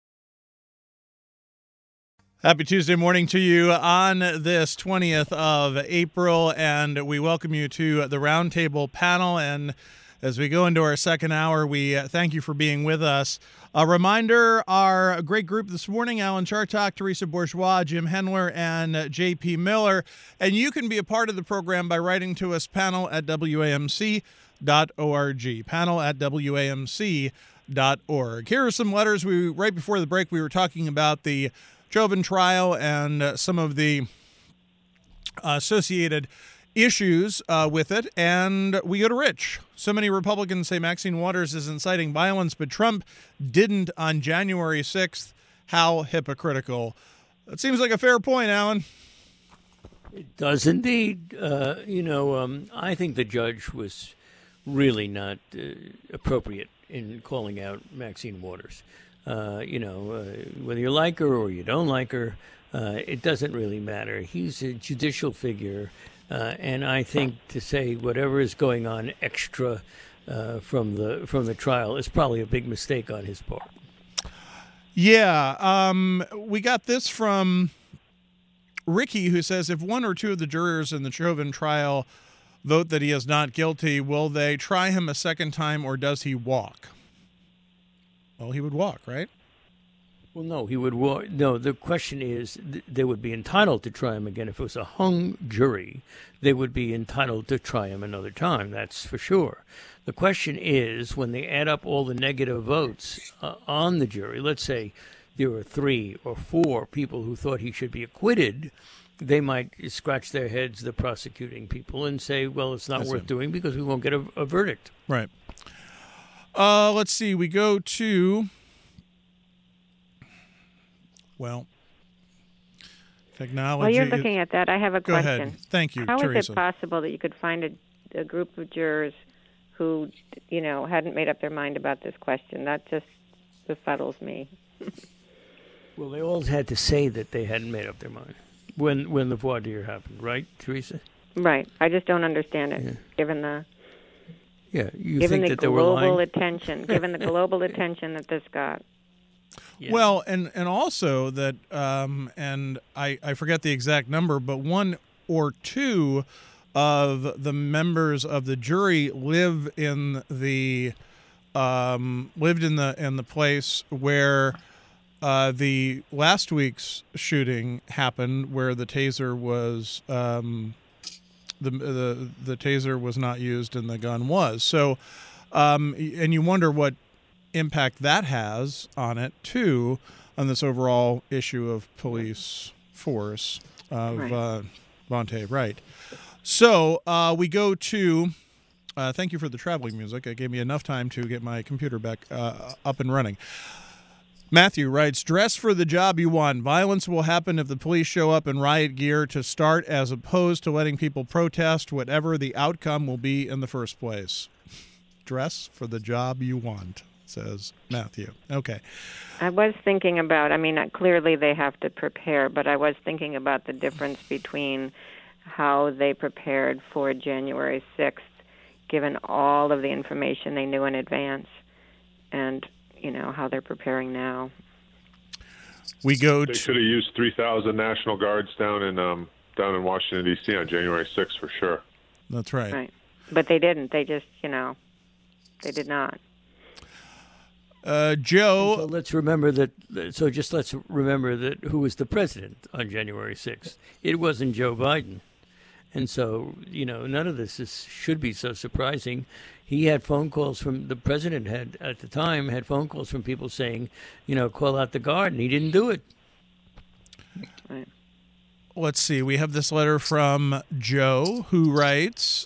Happy Tuesday morning to you on this twentieth of April, and we welcome you to the Roundtable panel. And as we go into our second hour, we thank you for being with us. A reminder, our great group this morning: Alan Chartock, Teresa Bourgeois, Jim Hendler, and J P Miller. And you can be a part of the program by writing to us, panel at W A M C dot org, panel at W A M C dot org. Here are some letters. We right before the break, we were talking about the Chauvin trial and uh, some of the uh, associated issues uh, with it, and we go to Rich. So many Republicans say Maxine Waters is inciting violence, but Trump didn't on January sixth. How hypocritical. That seems like a fair point, Alan. It does indeed. Uh, you know, um, I think the judge was really not uh, appropriate in calling out Maxine Waters. Uh, you know, uh, whether you like her or you don't like her, uh, it doesn't really matter. He's a judicial figure, uh, and I think to say whatever is going on extra uh, from the from the trial is probably a big mistake on his part. Yeah, um, we got this from Ricky, who says, if one or two of the jurors in the Chauvin trial vote that he is not guilty, will they try him a second time, or does he walk? Well, he would walk, right? Well, no, he would walk. No, the question is, th- they would be entitled to try him again. If it was a hung jury, they would be entitled to try him another time. That's for sure. The question is, when they add up all the negative votes uh, on the jury, let's say there were three or four people who thought he should be acquitted, they might scratch their heads, the prosecuting people, and say, well, it's not That's worth it. doing because we won't get a, a verdict. Right. Uh, let's see. We go to, well, technology. While you're looking at that, I have a Go question. ahead. Thank you, How Teresa. is it possible that you could find a, a group of jurors who, you know, hadn't made up their mind about this question? That just befuddles me. Well, they all had to say that they hadn't made up their mind when when the voir dire happened, right, Teresa? Right. I just don't understand it, Yeah. given the Yeah, you given think the that they were global lying? attention, given the global attention that this got. Yeah. Well, and, and also that, um, and I, I forget the exact number, but one or two of the members of the jury live in the um, lived in the in the place where uh, the last week's shooting happened, where the taser was um, the the the taser was not used and the gun was. So, um, and you wonder what impact that has on it too, on this overall issue of police force of Right. uh, Vontae Wright. So uh, we go to. Uh, thank you for the traveling music. It gave me enough time to get my computer back uh, up and running. Matthew writes, dress for the job you want. Violence will happen if the police show up in riot gear to start, as opposed to letting people protest, whatever the outcome will be in the first place. Dress for the job you want, says Matthew. Okay. I was thinking about, I mean, uh, clearly they have to prepare, but I was thinking about the difference between how they prepared for January sixth, given all of the information they knew in advance, and, you know, how they're preparing now. We go They to. could have used three thousand National Guards down in um, down in Washington, D C on January sixth for sure. That's right. Right. But they didn't. They just, you know, they did not. Uh, So Joe. let's remember that. So just let's remember that who was the president on January sixth. It wasn't Joe Biden, And so, you know, none of this is, should be so surprising. He had phone calls from the president had at the time had phone calls from people saying, you know, call out the guard, and he didn't do it. Right. Let's see. We have this letter from Joe, who writes,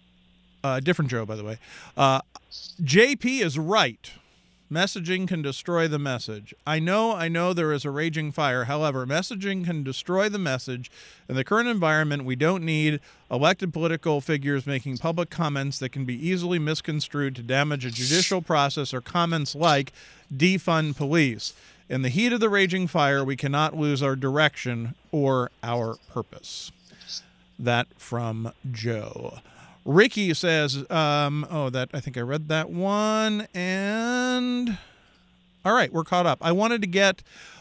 uh, different Joe, by the way. Uh, J P is right. Messaging can destroy the message. I know, I know there is a raging fire. However, messaging can destroy the message. In the current environment, we don't need elected political figures making public comments that can be easily misconstrued to damage a judicial process, or comments like defund police. In the heat of the raging fire, we cannot lose our direction or our purpose. That from Joe. Ricky says, um, oh, that I think I read that one. And all right, we're caught up. I wanted to get,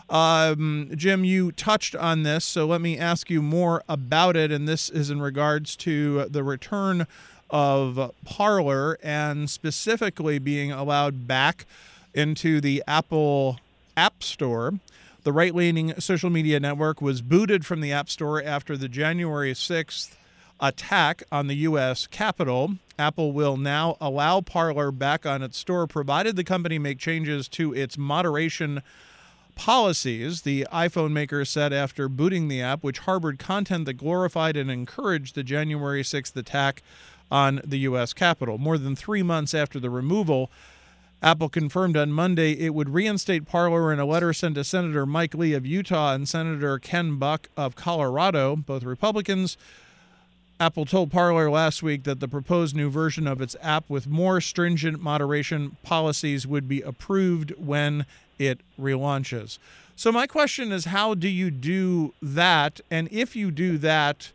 um, Jim, you touched on this, so let me ask you more about it. And this is in regards to the return of Parler, and specifically being allowed back into the Apple App Store. The right-leaning social media network was booted from the App Store after the January sixth attack on the U S Capitol. Apple will now allow Parler back on its store, provided the company make changes to its moderation policies, the iPhone maker said after booting the app, which harbored content that glorified and encouraged the January sixth attack on the U S Capitol. More than three months after the removal, Apple confirmed on Monday it would reinstate Parler in a letter sent to Senator Mike Lee of Utah and Senator Ken Buck of Colorado, both Republicans. Apple told Parler last week that the proposed new version of its app with more stringent moderation policies would be approved when it relaunches. So my question is, how do you do that? And if you do that,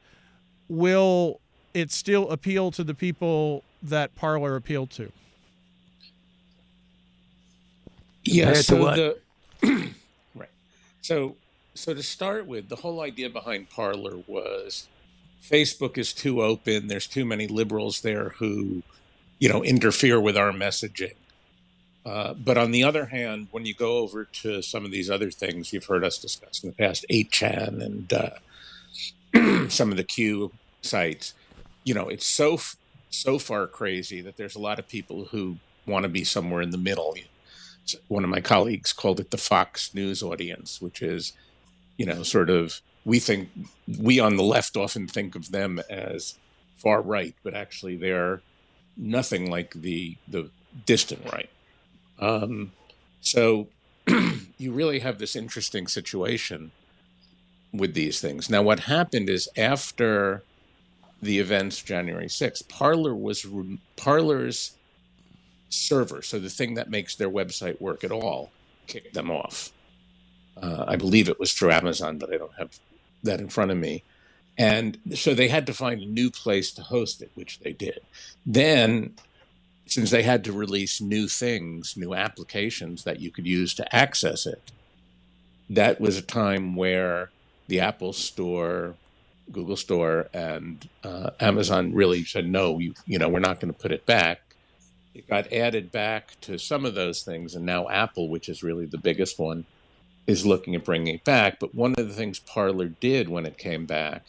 will it still appeal to the people that Parler appealed to? Yeah, Compared so to what? the right. So so to start with, the whole idea behind Parler was Facebook is too open. There's too many liberals there who, you know, interfere with our messaging. Uh, but on the other hand, when you go over to some of these other things you've heard us discuss in the past, eight chan and uh, some of the Q sites, you know, it's so so far crazy that there's a lot of people who want to be somewhere in the middle. One of my colleagues called it the Fox News audience, which is, you know, sort of, we think, we on the left often think of them as far right, but actually they're nothing like the the distant right. Um, so you really have this interesting situation with these things. Now, what happened is after the events January sixth, Parler was Parler's server, so the thing that makes their website work at all, kicked them off. Uh, I believe it was through Amazon, but I don't have that in front of me. And so they had to find a new place to host it, which they did. Then, since they had to release new things, new applications that you could use to access it, that was a time where the Apple Store, Google Store, and uh, Amazon really said, no, you, you know, we're not going to put it back. It got added back to some of those things, and now Apple, which is really the biggest one, is looking at bringing it back. But one of the things Parler did when it came back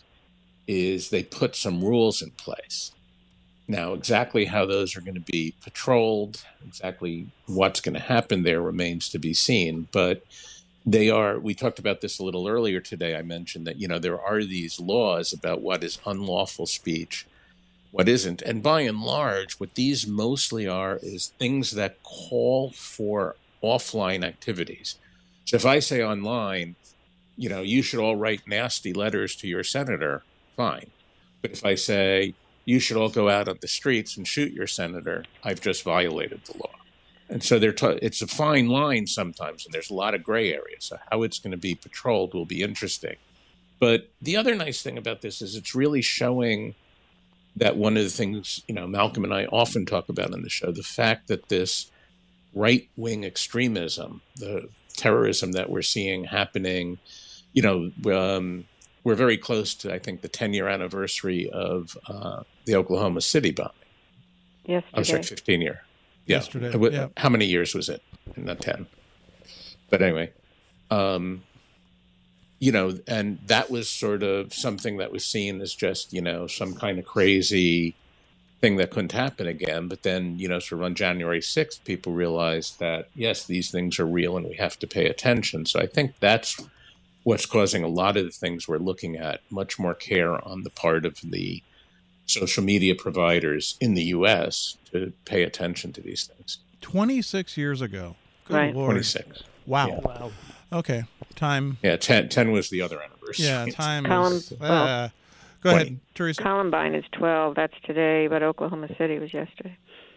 is they put some rules in place. Now, exactly how those are going to be patrolled, exactly what's going to happen there remains to be seen. But they are, we talked about this a little earlier today. I mentioned that, you know, there are these laws about what is unlawful speech, what isn't. And by and large, what these mostly are is things that call for offline activities. So if I say online, you know, you should all write nasty letters to your senator, fine. But if I say you should all go out on the streets and shoot your senator, I've just violated the law. And so they're t- it's a fine line sometimes, and there's a lot of gray areas. So how it's going to be patrolled will be interesting. But the other nice thing about this is it's really showing that one of the things, you know, Malcolm and I often talk about on the show, the fact that this right-wing extremism, the terrorism that we're seeing happening, you know, um, we're very close to, I think, the ten-year anniversary of uh, the Oklahoma City bombing. Yesterday. I'm sorry, fifteen-year. Yeah. Yesterday, How, yeah. how many years was it? Not ten. But anyway, um, you know, and that was sort of something that was seen as just, you know, some kind of crazy thing that couldn't happen again. But then, you know, sort of on January sixth, people realized that, yes, these things are real and we have to pay attention. So I think that's what's causing a lot of the things we're looking at, much more care on the part of the social media providers in the U S to pay attention to these things. twenty-six years ago. Good Right. Lord. twenty-six. Wow. Yeah. Wow. Okay. Time. Yeah, ten, ten was the other anniversary. Yeah, time Colum- is. well, Uh, go twenty. ahead, Teresa. Columbine is twelve. That's today, but Oklahoma City was yesterday.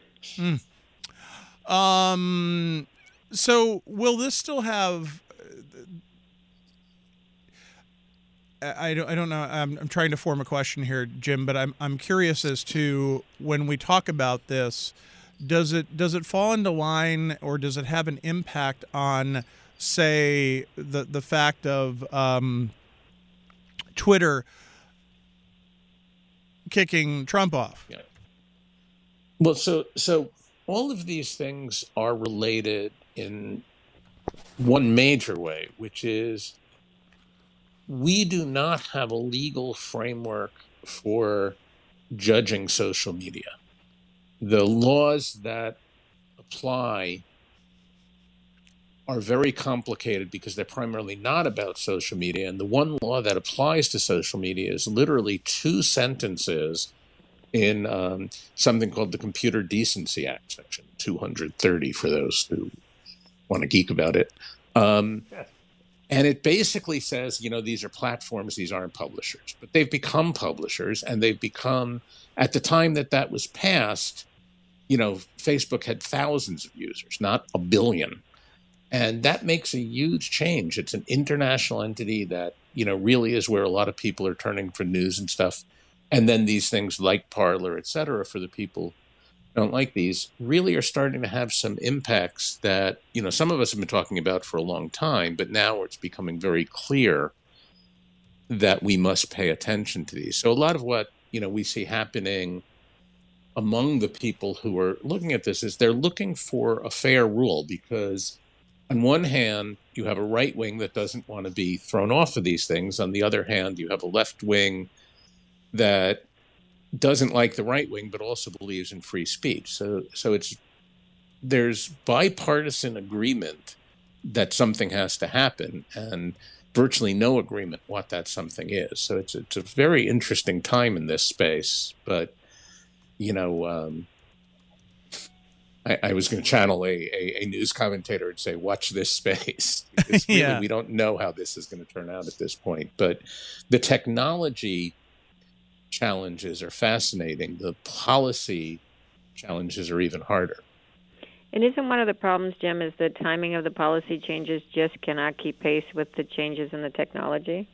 Um. So, will this still have? I I don't. I don't know. I'm, I'm trying to form a question here, Jim. But I'm. I'm curious as to when we talk about this, does it does it fall into line, or does it have an impact on, say, the the fact of um, Twitter kicking Trump off? Yeah. Well, so so all of these things are related in one major way, which is we do not have a legal framework for judging social media. The laws that apply are very complicated because they're primarily not about social media. And the one law that applies to social media is literally two sentences in um, something called the Computer Decency Act, Section two hundred thirty, for those who want to geek about it. Um, and it basically says, you know, these are platforms, these aren't publishers. But they've become publishers, and they've become, at the time that that was passed, you know, Facebook had thousands of users, not a billion. And that makes a huge change. It's an international entity that, you know, really is where a lot of people are turning for news and stuff. And then these things like Parler, et cetera, for the people who don't like these, really are starting to have some impacts that, you know, some of us have been talking about for a long time, but now it's becoming very clear that we must pay attention to these. So a lot of what, you know, we see happening among the people who are looking at this is they're looking for a fair rule, because on one hand, you have a right wing that doesn't want to be thrown off of these things. On the other hand, you have a left wing that doesn't like the right wing, but also believes in free speech. So, so it's there's bipartisan agreement that something has to happen, and virtually no agreement what that something is. So it's it's a very interesting time in this space. But you know, um, I, I was going to channel a, a, a news commentator and say, "Watch this space," because really Yeah. we don't know how this is going to turn out at this point. But the technology challenges are fascinating. The policy challenges are even harder. And isn't one of the problems, Jim, is the timing of the policy changes just cannot keep pace with the changes in the technology?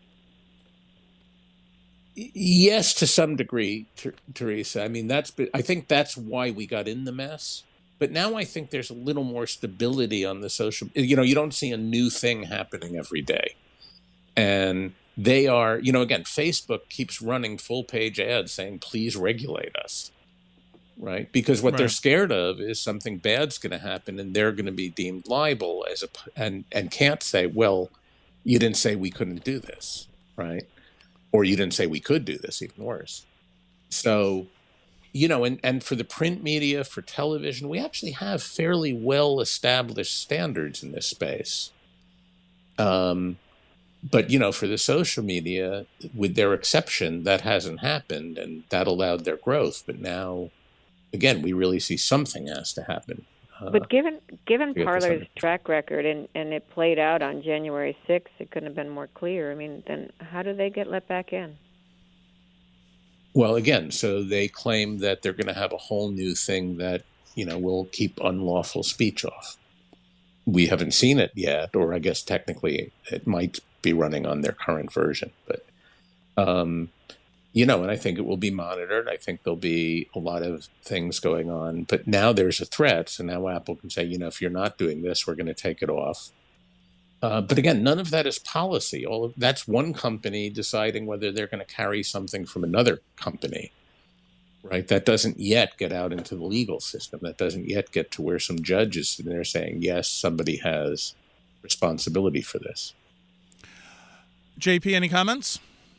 Yes, to some degree, Ter- Teresa. I mean, that's. I think that's why we got in the mess. But now I think there's a little more stability on the social. You know, you don't see a new thing happening every day, and they are. You know, again, Facebook keeps running full page ads saying, "Please regulate us," right? Because what they're Right. scared of is something bad's going to happen, and they're going to be deemed liable as a and and can't say, "Well, you didn't say we couldn't do this," right? Or you didn't say we could do this, even worse. So, you know, and, and for the print media, for television, we actually have fairly well-established standards in this space. Um, but, you know, for the social media, with their exception, that hasn't happened, and that allowed their growth. But now, again, we really see something has to happen. Uh, But given given get this Parler's under- track record and, and it played out on January sixth, it couldn't have been more clear. I mean, then how do they get let back in? Well, again, so they claim that they're going to have a whole new thing that, you know, will keep unlawful speech off. We haven't seen it yet, or I guess technically it might be running on their current version. But, um, you know, and I think it will be monitored. I think there'll be a lot of things going on. But now there's a threat. So now Apple can say, you know, if you're not doing this, we're going to take it off. Uh, but again, none of that is policy. All of that's one company deciding whether they're going to carry something from another company, right? That doesn't yet get out into the legal system. That doesn't yet get to where some judge is sitting there saying, yes, somebody has responsibility for this. J P, any comments?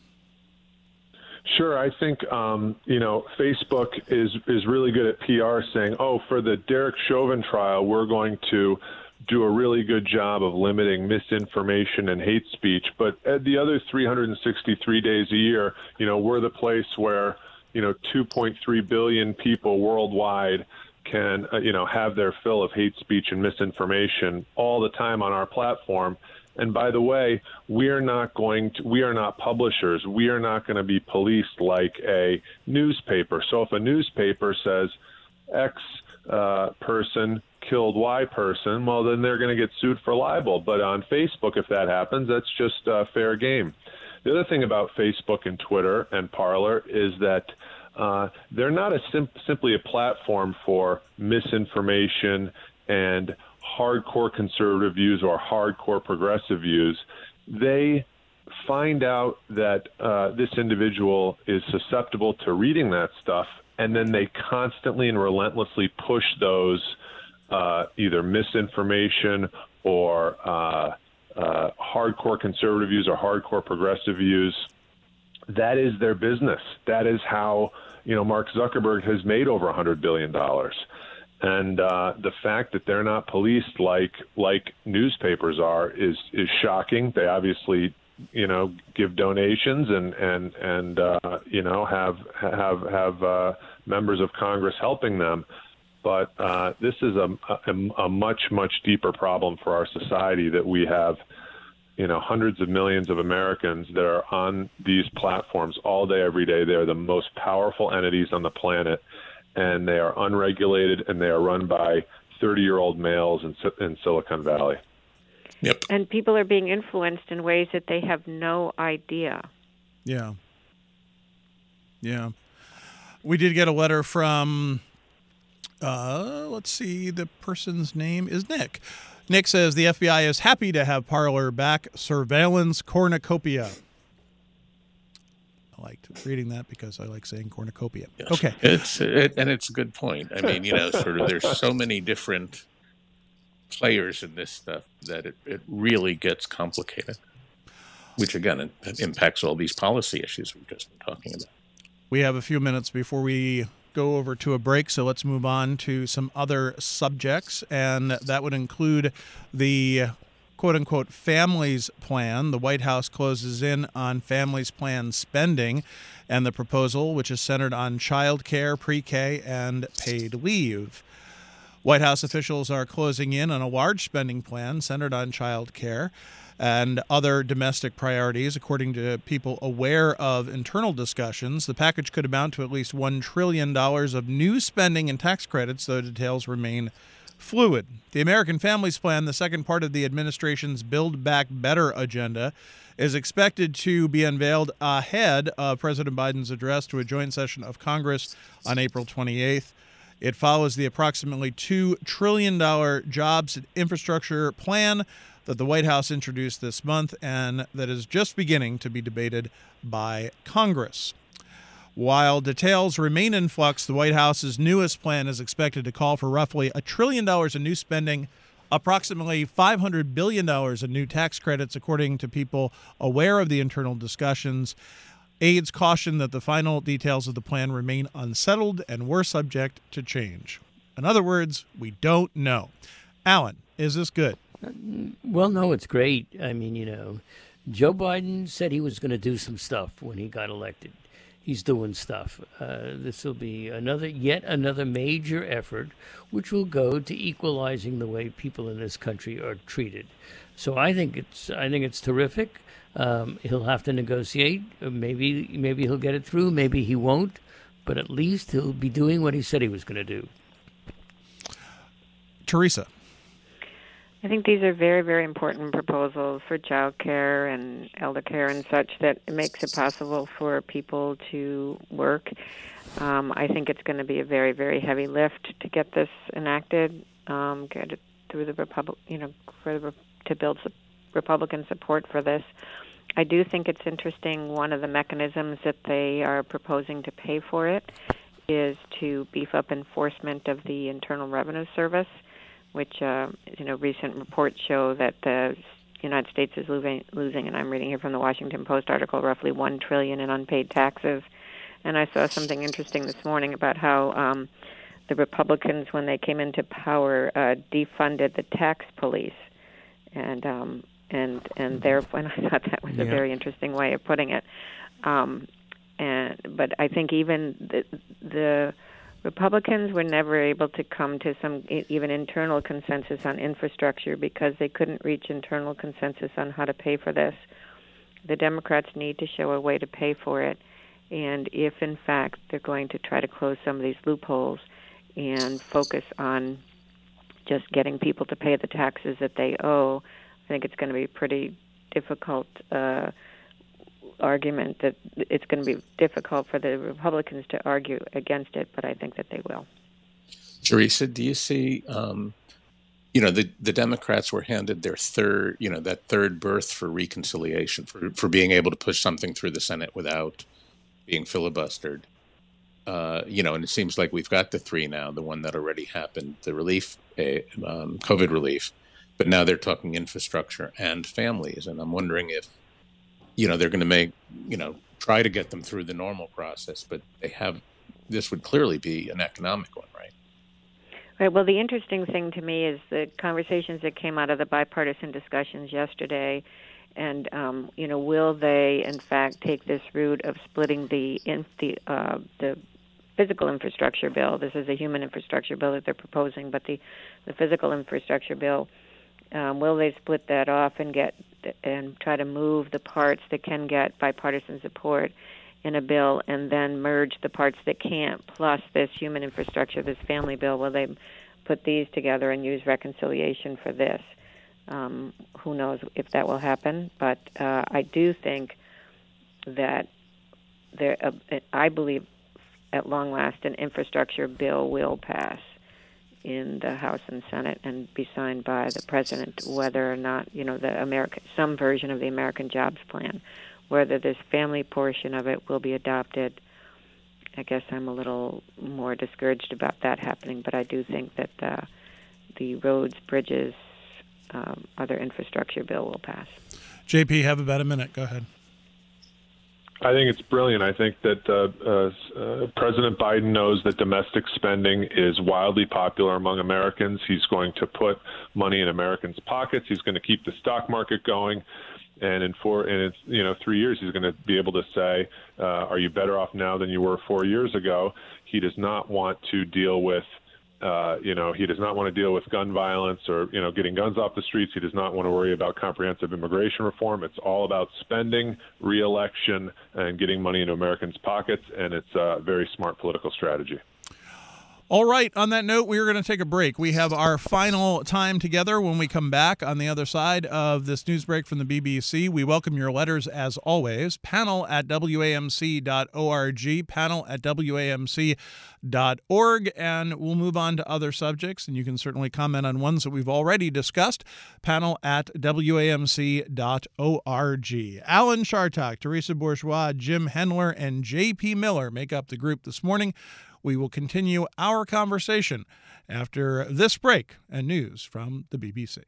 Sure. I think, um, you know, Facebook is, is really good at P R, saying, oh, for the Derek Chauvin trial, we're going to do a really good job of limiting misinformation and hate speech. But at the other three hundred sixty-three days a year, you know, we're the place where, you know, two point three billion people worldwide can, uh, you know, have their fill of hate speech and misinformation all the time on our platform. And by the way, we are not going to, we are not publishers. We are not going to be policed like a newspaper. So if a newspaper says X uh, person killed Y person, well, then they're going to get sued for libel. But on Facebook, if that happens, that's just uh, fair game. The other thing about Facebook and Twitter and Parler is that uh, they're not a sim- simply a platform for misinformation and hardcore conservative views or hardcore progressive views. They find out that uh, this individual is susceptible to reading that stuff, and then they constantly and relentlessly push those uh, either misinformation or uh, uh, hardcore conservative views or hardcore progressive views. That is their business. That is how, you know, Mark Zuckerberg has made over one hundred billion dollars. And uh, the fact that they're not policed like like newspapers are is is shocking. They obviously, you know, give donations and and and uh, you know have have have uh, members of Congress helping them. But uh, this is a, a a much much deeper problem for our society, that we have, you know, hundreds of millions of Americans that are on these platforms all day, every day. They're the most powerful entities on the planet, and they are unregulated, and they are run by thirty-year-old males in, in Silicon Valley. Yep. And people are being influenced in ways that they have no idea. Yeah. Yeah. We did get a letter from, uh, let's see, the person's name is Nick. Nick says the F B I is happy to have Parler back. Surveillance cornucopia. I liked reading that because I like saying cornucopia. Yes. Okay. It's it, and it's a good point. I mean, you know, sort of there's so many different players in this stuff that it, it really gets complicated, which again, it, it impacts all these policy issues we've just been talking about. We have a few minutes before we go over to a break, so let's move on to some other subjects, and that would include the quote-unquote families plan. The White House closes in on families plan spending, and the proposal, which is centered on child care, pre-K, and paid leave. White House officials are closing in on a large spending plan centered on child care and other domestic priorities. According to people aware of internal discussions, the package could amount to at least one trillion dollars of new spending and tax credits, though details remain fluid. The American Families Plan, the second part of the administration's Build Back Better agenda, is expected to be unveiled ahead of President Biden's address to a joint session of Congress on April twenty-eighth. It follows the approximately two trillion dollars jobs and infrastructure plan that the White House introduced this month and that is just beginning to be debated by Congress. While details remain in flux, the White House's newest plan is expected to call for roughly a trillion dollars in new spending, approximately five hundred billion dollars in new tax credits, according to people aware of the internal discussions. Aides caution that the final details of the plan remain unsettled and were subject to change. In other words, we don't know. Alan, is this good? Well, no, it's great. I mean, you know, Joe Biden said he was going to do some stuff when he got elected. He's doing stuff. Uh, this will be another, yet another major effort, which will go to equalizing the way people in this country are treated. So I think it's, I think it's terrific. Um, he'll have to negotiate. Maybe, maybe he'll get it through. Maybe he won't. But at least he'll be doing what he said he was going to do. Teresa. I think these are very, very important proposals for child care and elder care and such, that it makes it possible for people to work. Um, I think it's going to be a very, very heavy lift to get this enacted, um, get it through the Republic, you know, for the, to build Republican support for this. I do think it's interesting. One of the mechanisms that they are proposing to pay for it is to beef up enforcement of the Internal Revenue Service, which, uh, you know, recent reports show that the United States is losing, losing, and I'm reading here from the Washington Post article, roughly one trillion dollars in unpaid taxes. And I saw something interesting this morning about how um, the Republicans, when they came into power, uh, defunded the tax police, and um, and and therefore, and I thought that was yeah. a very interesting way of putting it. Um, and but I think even the the Republicans were never able to come to some even internal consensus on infrastructure because they couldn't reach internal consensus on how to pay for this. The Democrats need to show a way to pay for it. And if, in fact, they're going to try to close some of these loopholes and focus on just getting people to pay the taxes that they owe, I think it's going to be a pretty difficult uh, argument. That it's going to be difficult for the Republicans to argue against it, but I think that they will. Teresa, do you see, um, you know, the, the Democrats were handed their third, you know, that third berth for reconciliation, for, for being able to push something through the Senate without being filibustered, uh, you know, and it seems like we've got the three now, the one that already happened, the relief, uh, um, COVID relief, but now they're talking infrastructure and families. And I'm wondering if, you know, they're going to make, you know, try to get them through the normal process, but they have, this would clearly be an economic one, right? Right. Well, the interesting thing to me is the conversations that came out of the bipartisan discussions yesterday. And, um, you know, will they, in fact, take this route of splitting the in, the uh, the physical infrastructure bill? This is a human infrastructure bill that they're proposing, but the, the physical infrastructure bill, um, will they split that off and get and try to move the parts that can get bipartisan support in a bill and then merge the parts that can't, plus this human infrastructure, this family bill? Will they put these together and use reconciliation for this? Um, who knows if that will happen, but uh, I do think that there, uh, I believe at long last an infrastructure bill will pass in the House and Senate and be signed by the president, whether or not, you know, the American, some version of the American Jobs Plan, whether this family portion of it will be adopted. I guess I'm a little more discouraged about that happening, but I do think that uh, the roads, bridges, Um, other infrastructure bill will pass. J P, have about a minute. Go ahead. I think it's brilliant. I think that uh, uh, uh, President Biden knows that domestic spending is wildly popular among Americans. He's going to put money in Americans' pockets. He's going to keep the stock market going. And in four, and it's you know three years, he's going to be able to say, uh, "Are you better off now than you were four years ago?" He does not want to deal with Uh, you know, he does not want to deal with gun violence or, you know, getting guns off the streets. He does not want to worry about comprehensive immigration reform. It's all about spending, re-election, and getting money into Americans' pockets, and it's a very smart political strategy. All right. On that note, we are going to take a break. We have our final time together when we come back on the other side of this news break from the B B C. We welcome your letters as always. Panel at W A M C dot org, panel at W A M C dot org, and we'll move on to other subjects, and you can certainly comment on ones that we've already discussed. Panel at W A M C dot org. Alan Chartock, Teresa Bourgeois, Jim Hendler, and J P Miller make up the group this morning. We will continue our conversation after this break and news from the B B C.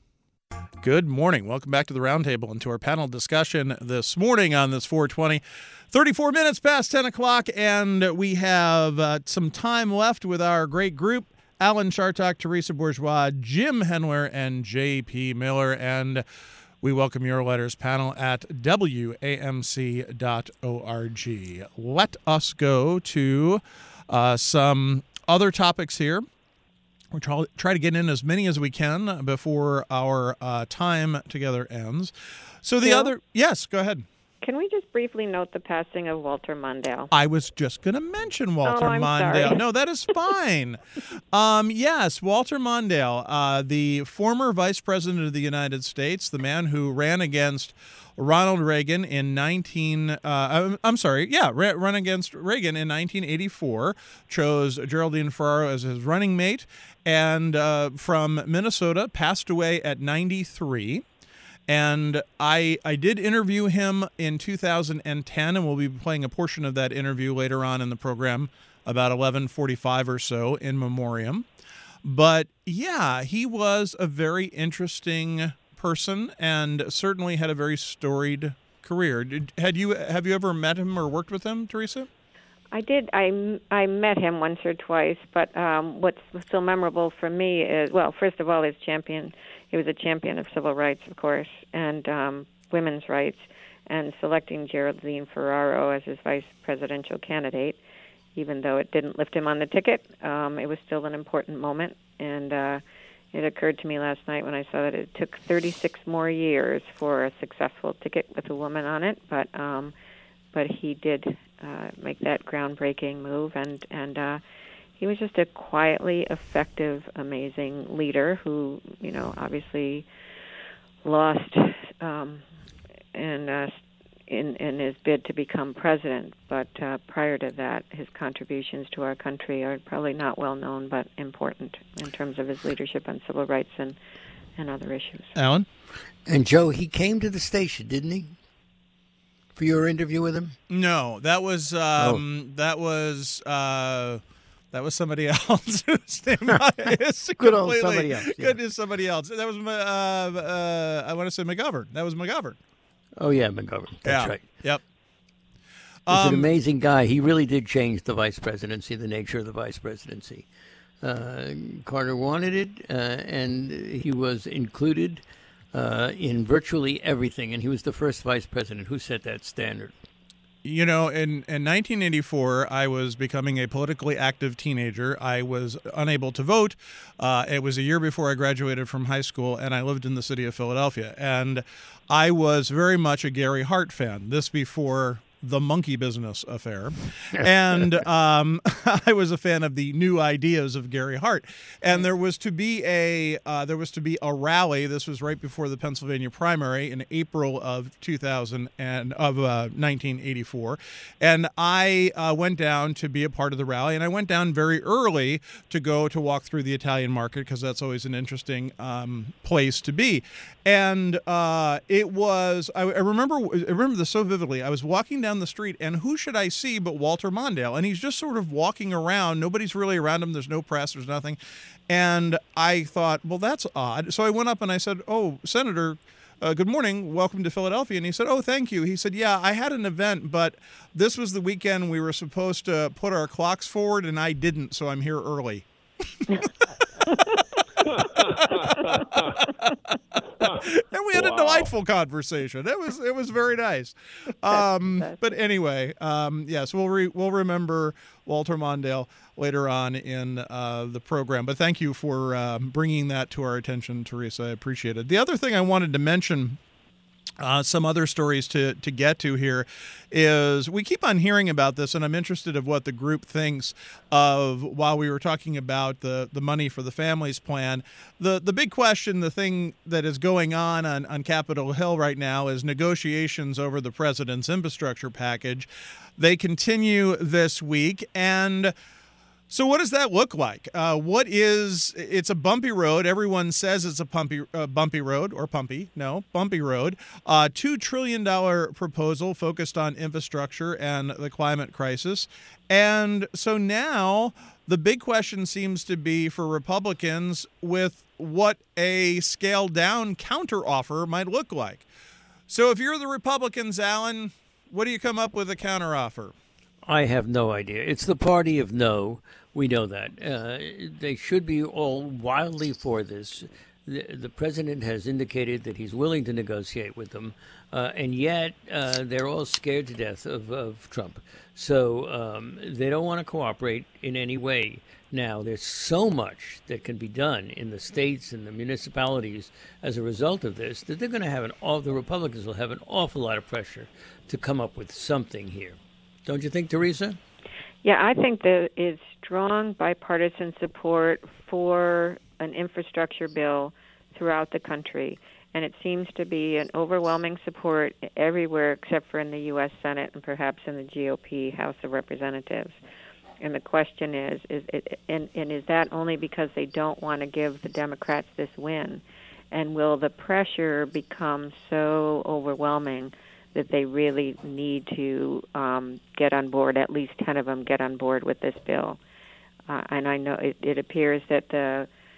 Good morning. Welcome back to the Roundtable and to our panel discussion this morning on this four twenty. thirty-four minutes past ten o'clock, and we have uh, some time left with our great group, Alan Chartock, Teresa Bourgeois, Jim Hendler, and J P Miller. And we welcome your letters, panel at W A M C dot org. Let us go to uh, some other topics here. We'll try, try to get in as many as we can before our uh, time together ends. So the Bill? other, yes, go ahead. Can we just briefly note the passing of Walter Mondale? I was just going to mention Walter Oh, I'm Mondale. sorry. No, that is fine. um, yes, Walter Mondale, uh, the former Vice President of the United States, the man who ran against Ronald Reagan in nineteen. Uh, I'm, I'm sorry, yeah, ran against Reagan in nineteen eighty-four. Chose Geraldine Ferraro as his running mate, and uh, from Minnesota, passed away at ninety-three. And I I did interview him in two thousand ten, and we'll be playing a portion of that interview later on in the program, about eleven forty-five or so, in memoriam. But yeah, he was a very interesting person and certainly had a very storied career. Did, had you have you ever met him or worked with him, Teresa? I did. I, I met him once or twice, but um, what's so memorable for me is, well, first of all, his champion. He was a champion of civil rights, of course, and um, women's rights, and selecting Geraldine Ferraro as his vice presidential candidate, even though it didn't lift him on the ticket. Um, it was still an important moment, and uh, it occurred to me last night when I saw that it took thirty-six more years for a successful ticket with a woman on it, but um, but he did uh, make that groundbreaking move, and and uh, he was just a quietly effective, amazing leader who, you know, obviously lost um, in, uh, in in his bid to become president. But uh, prior to that, his contributions to our country are probably not well known, but important in terms of his leadership on civil rights and, and other issues. Alan? And Joe, he came to the station, didn't he? For your interview with him? No, that was um, oh. that was uh, that was somebody else. Whose name is good old somebody else. Yeah. Good is somebody else. That was uh, uh, I want to say McGovern. That was McGovern. Oh yeah, McGovern. That's yeah. right. Yep. He's um, an amazing guy. He really did change the vice presidency, the nature of the vice presidency. Uh, Carter wanted it, uh, and he was included Uh, in virtually everything, and he was the first vice president who set that standard. You know, in, in nineteen eighty-four, I was becoming a politically active teenager. I was unable to vote. Uh, it was a year before I graduated from high school, and I lived in the city of Philadelphia. And I was very much a Gary Hart fan, this before the monkey business affair. And um, I was a fan of the new ideas of Gary Hart. And there was to be a uh, there was to be a rally. This was right before the Pennsylvania primary in April of two thousand and of uh, nineteen eighty-four. And I uh, went down to be a part of the rally. And I went down very early to go to walk through the Italian market, because that's always an interesting um, place to be. And uh, it was, I, I remember, I remember this so vividly. I was walking down the street, and who should I see but Walter Mondale? And he's just sort of walking around. Nobody's really around him. There's no press. There's nothing. And I thought, well, that's odd. So I went up and I said, oh, Senator, uh, good morning. Welcome to Philadelphia. And he said, oh, thank you. He said, yeah, I had an event, but this was the weekend we were supposed to put our clocks forward, and I didn't, so I'm here early. And we had wow. a delightful conversation. It was it was very nice. Um, but anyway, um, yes, we'll re- we'll remember Walter Mondale later on in uh, the program. But thank you for uh, bringing that to our attention, Teresa. I appreciate it. The other thing I wanted to mention, Uh, some other stories to, to get to here, is we keep on hearing about this, and I'm interested of what the group thinks of, while we were talking about the, the money for the families plan. The the big question, the thing that is going on, on on Capitol Hill right now, is negotiations over the president's infrastructure package. They continue this week, and so what does that look like? Uh, what is, it's a bumpy road. Everyone says it's a pumpy, uh, bumpy road, or pumpy, no, bumpy road. Uh, two trillion dollars proposal focused on infrastructure and the climate crisis. And so now the big question seems to be for Republicans with what a scaled down counteroffer might look like. So if you're the Republicans, Alan, what do you come up with a counteroffer? I have no idea. It's the party of no. We know that. Uh, they should be all wildly for this. The, the president has indicated that he's willing to negotiate with them, uh, and yet uh, they're all scared to death of, of Trump. So um, they don't want to cooperate in any way. Now, there's so much that can be done in the states and the municipalities as a result of this that they're going to have an all the Republicans will have an awful lot of pressure to come up with something here. Don't you think, Teresa? Yeah, I think there is strong bipartisan support for an infrastructure bill throughout the country, and it seems to be an overwhelming support everywhere except for in the U S Senate and perhaps in the G O P House of Representatives. And the question is, is it, and, and is that only because they don't want to give the Democrats this win? And will the pressure become so overwhelming that they really need to um, get on board, at least ten of them get on board with this bill? Uh, and I know it, it appears that the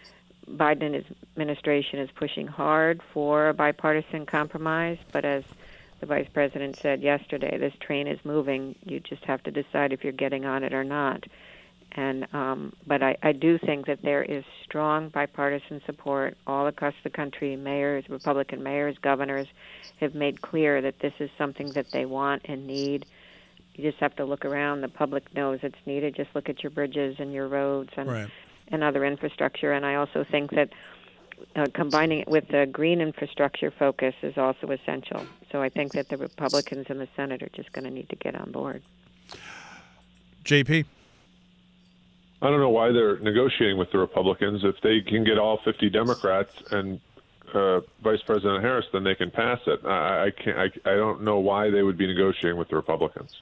Biden administration is pushing hard for a bipartisan compromise, but as the Vice President said yesterday, this train is moving. You just have to decide if you're getting on it or not. And um, but I, I do think that there is strong bipartisan support all across the country. Mayors, Republican mayors, governors have made clear that this is something that they want and need. You just have to look around. The public knows it's needed. Just look at your bridges and your roads and Right. and other infrastructure. And I also think that uh, combining it with the green infrastructure focus is also essential. So I think that the Republicans in the Senate are just going to need to get on board. J P? I don't know why they're negotiating with the Republicans. If they can get all fifty Democrats and uh, Vice President Harris, then they can pass it. I, I can't. I, I don't know why they would be negotiating with the Republicans.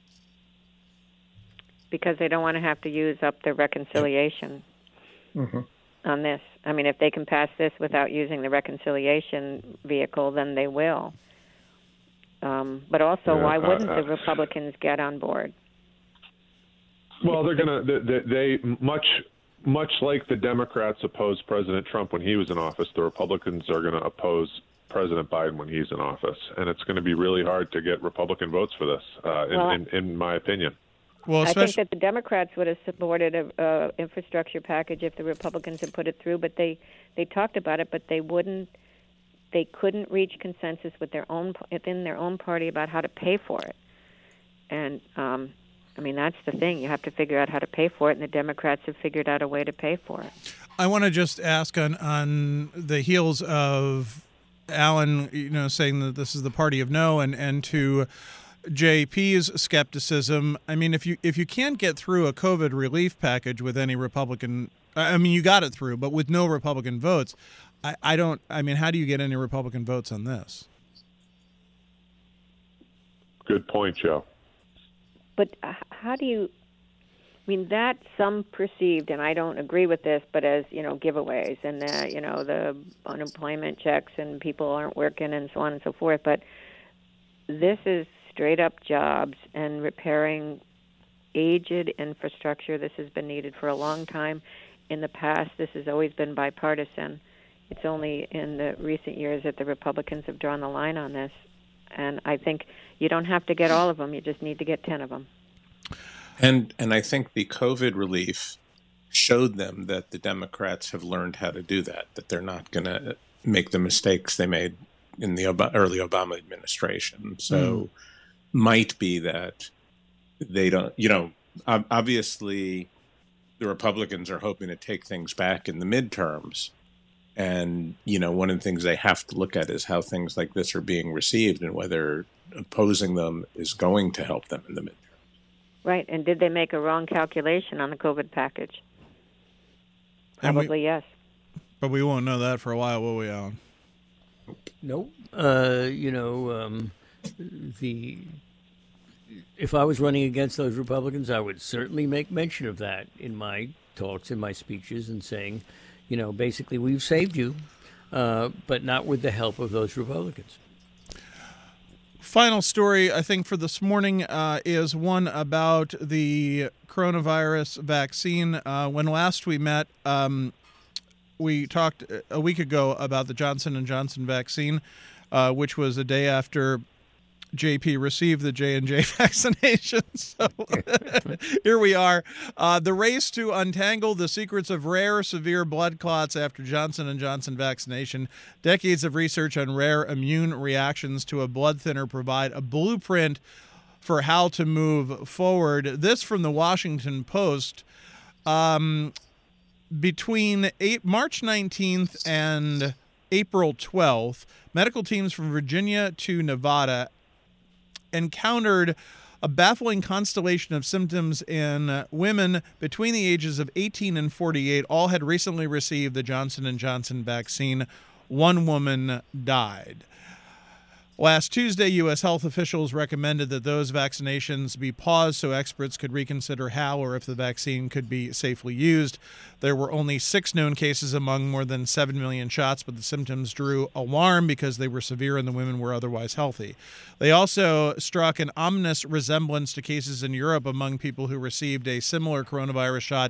Because they don't want to have to use up the reconciliation Mm-hmm. on this. I mean, if they can pass this without using the reconciliation vehicle, then they will. Um, but also, Yeah, why wouldn't uh, the Republicans get on board? Well, they're going to. They, they much much like the Democrats opposed President Trump when he was in office. The Republicans are going to oppose President Biden when he's in office, and it's going to be really hard to get Republican votes for this, uh, in, Well, in, in my opinion. Well, I think especially that the Democrats would have supported a, a infrastructure package if the Republicans had put it through, but they, they talked about it, but they wouldn't. They couldn't reach consensus with their own within their own party about how to pay for it. And um, I mean, that's the thing. You have to figure out how to pay for it, and the Democrats have figured out a way to pay for it. I want to just ask on on the heels of Alan, you know, saying that this is the party of no, and and to J P's skepticism. I mean, if you if you can't get through a COVID relief package with any Republican, I mean, you got it through, but with no Republican votes, I, I don't. I mean, how do you get any Republican votes on this? Good point, Joe. But uh, how do you? I mean, that some perceived, and I don't agree with this, but as you know, giveaways and the you know the unemployment checks and people aren't working and so on and so forth. But this is straight up jobs and repairing aged infrastructure. This has been needed for a long time. In the past, this has always been bipartisan. It's only in the recent years that the Republicans have drawn the line on this. And I think you don't have to get all of them. You just need to get ten of them. And and I think the COVID relief showed them that the Democrats have learned how to do that, that they're not going to make the mistakes they made in the Ob- early Obama administration. So mm. might be that they don't, you know, ob- obviously the Republicans are hoping to take things back in the midterms. And, you know, one of the things they have to look at is how things like this are being received and whether opposing them is going to help them in the midterms. Right. And did they make a wrong calculation on the COVID package? Probably we, yes. But we won't know that for a while, will we, Alan? Nope. Uh, you know, um, the if I was running against those Republicans, I would certainly make mention of that in my talks, in my speeches, and saying, you know, basically, we've saved you, uh, but not with the help of those Republicans. Final story, I think, for this morning uh, is one about the coronavirus vaccine. Uh, when last we met, um, we talked a week ago about the Johnson and Johnson vaccine, uh, which was a day after J P received the J and J vaccination. So here we are. Uh, the race to untangle the secrets of rare, severe blood clots after Johnson and Johnson vaccination. Decades of research on rare immune reactions to a blood thinner provide a blueprint for how to move forward. This from the Washington Post. Um, between eight, March nineteenth and April twelfth, medical teams from Virginia to Nevada encountered a baffling constellation of symptoms in women between the ages of eighteen and forty-eight. All had recently received the Johnson and Johnson vaccine. One woman died. Last Tuesday, U S health officials recommended that those vaccinations be paused so experts could reconsider how or if the vaccine could be safely used. There were only six known cases among more than seven million shots, but the symptoms drew alarm because they were severe and the women were otherwise healthy. They also struck an ominous resemblance to cases in Europe among people who received a similar coronavirus shot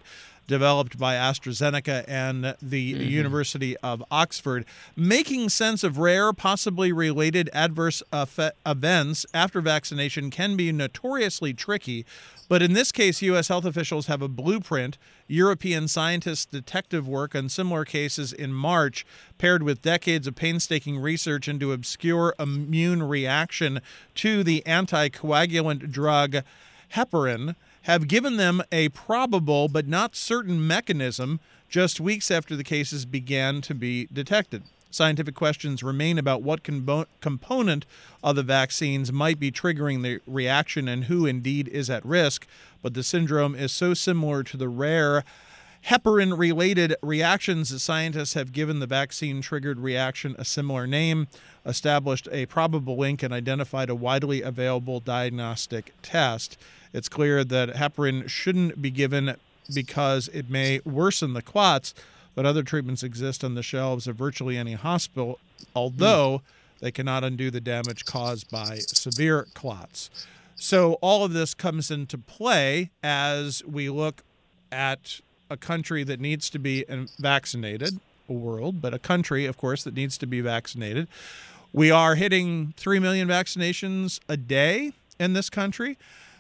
developed by AstraZeneca and the mm-hmm. University of Oxford. Making sense of rare, possibly related adverse effect events after vaccination can be notoriously tricky, but in this case, U S health officials have a blueprint. European scientists' detective work on similar cases in March, paired with decades of painstaking research into obscure immune reaction to the anticoagulant drug heparin, have given them a probable but not certain mechanism just weeks after the cases began to be detected. Scientific questions remain about what combo- component of the vaccines might be triggering the reaction and who indeed is at risk, but the syndrome is so similar to the rare heparin-related reactions that scientists have given the vaccine-triggered reaction a similar name, established a probable link, and identified a widely available diagnostic test. It's clear that heparin shouldn't be given because it may worsen the clots, but other treatments exist on the shelves of virtually any hospital, although they cannot undo the damage caused by severe clots. So all of this comes into play as we look at a country that needs to be vaccinated, a world, but a country, of course, that needs to be vaccinated. We are hitting three million vaccinations a day in this country,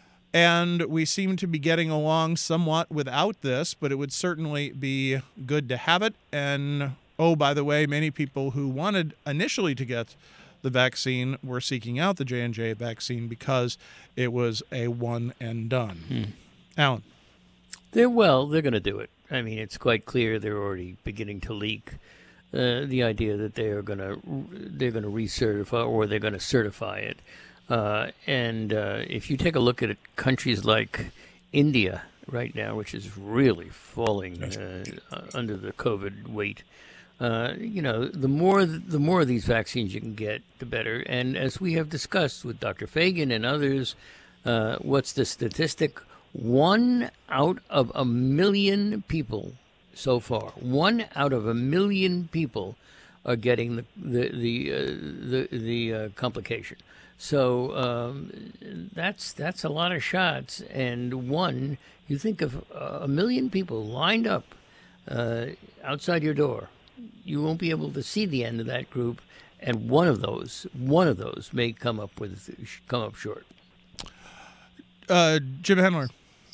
and we seem to be getting along somewhat without this, but it would certainly be good to have it. And, oh, by the way, many people who wanted initially to get the vaccine were seeking out the J and J vaccine because it was a one and done. Hmm. Alan. They're, well, they're going to do it. I mean, it's quite clear they're already beginning to leak uh, the idea that they are going to they're going to recertify or they're going to certify it. Uh, and uh, if you take a look at countries like India right now, which is really falling uh, under the COVID weight, uh, you know, the more the more of these vaccines you can get, the better. And as we have discussed with Doctor Fagan and others, uh, what's the statistic? One out of a million people so far. One out of a million people are getting the the the uh, the, the uh, complication. So um, that's that's a lot of shots, and one, you think of a million people lined up uh, outside your door, you won't be able to see the end of that group, and one of those, one of those may come up with come up short. Uh, Jim Hendler.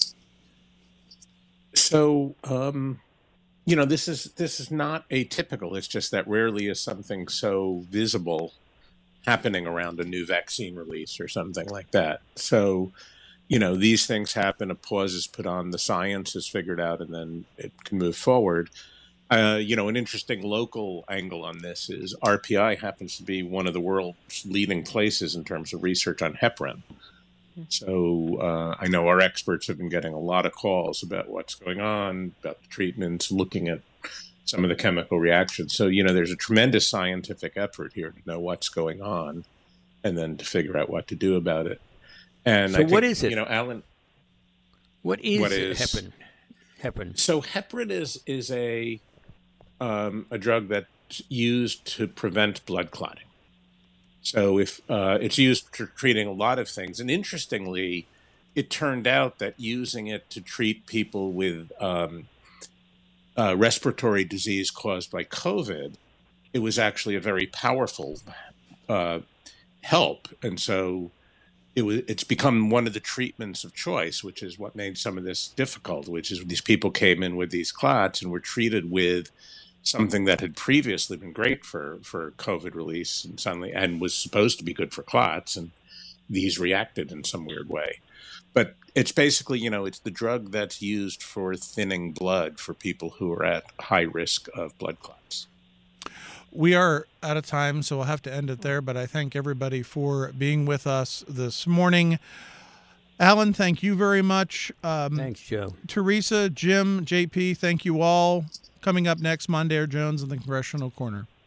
So, um, you know, this is this is not atypical. It's just that rarely is something so visible happening around a new vaccine release or something like that. So, you know, these things happen, a pause is put on, the science is figured out, and then it can move forward. Uh, you know, an interesting local angle on this is R P I happens to be one of the world's leading places in terms of research on heparin. So uh, I know our experts have been getting a lot of calls about what's going on, about the treatments, looking at some of the chemical reactions. So, you know, there's a tremendous scientific effort here to know what's going on and then to figure out what to do about it. And so I think, what is it? You know, Alan. What is, what is heparin? Heparin. So heparin is is a um, a drug that's used to prevent blood clotting. So if uh, it's used for treating a lot of things, and interestingly, it turned out that using it to treat people with um, uh, respiratory disease caused by COVID, it was actually a very powerful uh, help, and so it was. It's become one of the treatments of choice, which is what made some of this difficult. Which is these people came in with these clots and were treated with something that had previously been great for, for COVID release and suddenly and was supposed to be good for clots, and these reacted in some weird way. But it's basically, you know, it's the drug that's used for thinning blood for people who are at high risk of blood clots. We are out of time, so we'll have to end it there, but I thank everybody for being with us this morning. Alan, thank you very much. Um, Thanks, Joe. Teresa, Jim, J P, thank you all. Coming up next, Mondaire Jones in the Congressional Corner.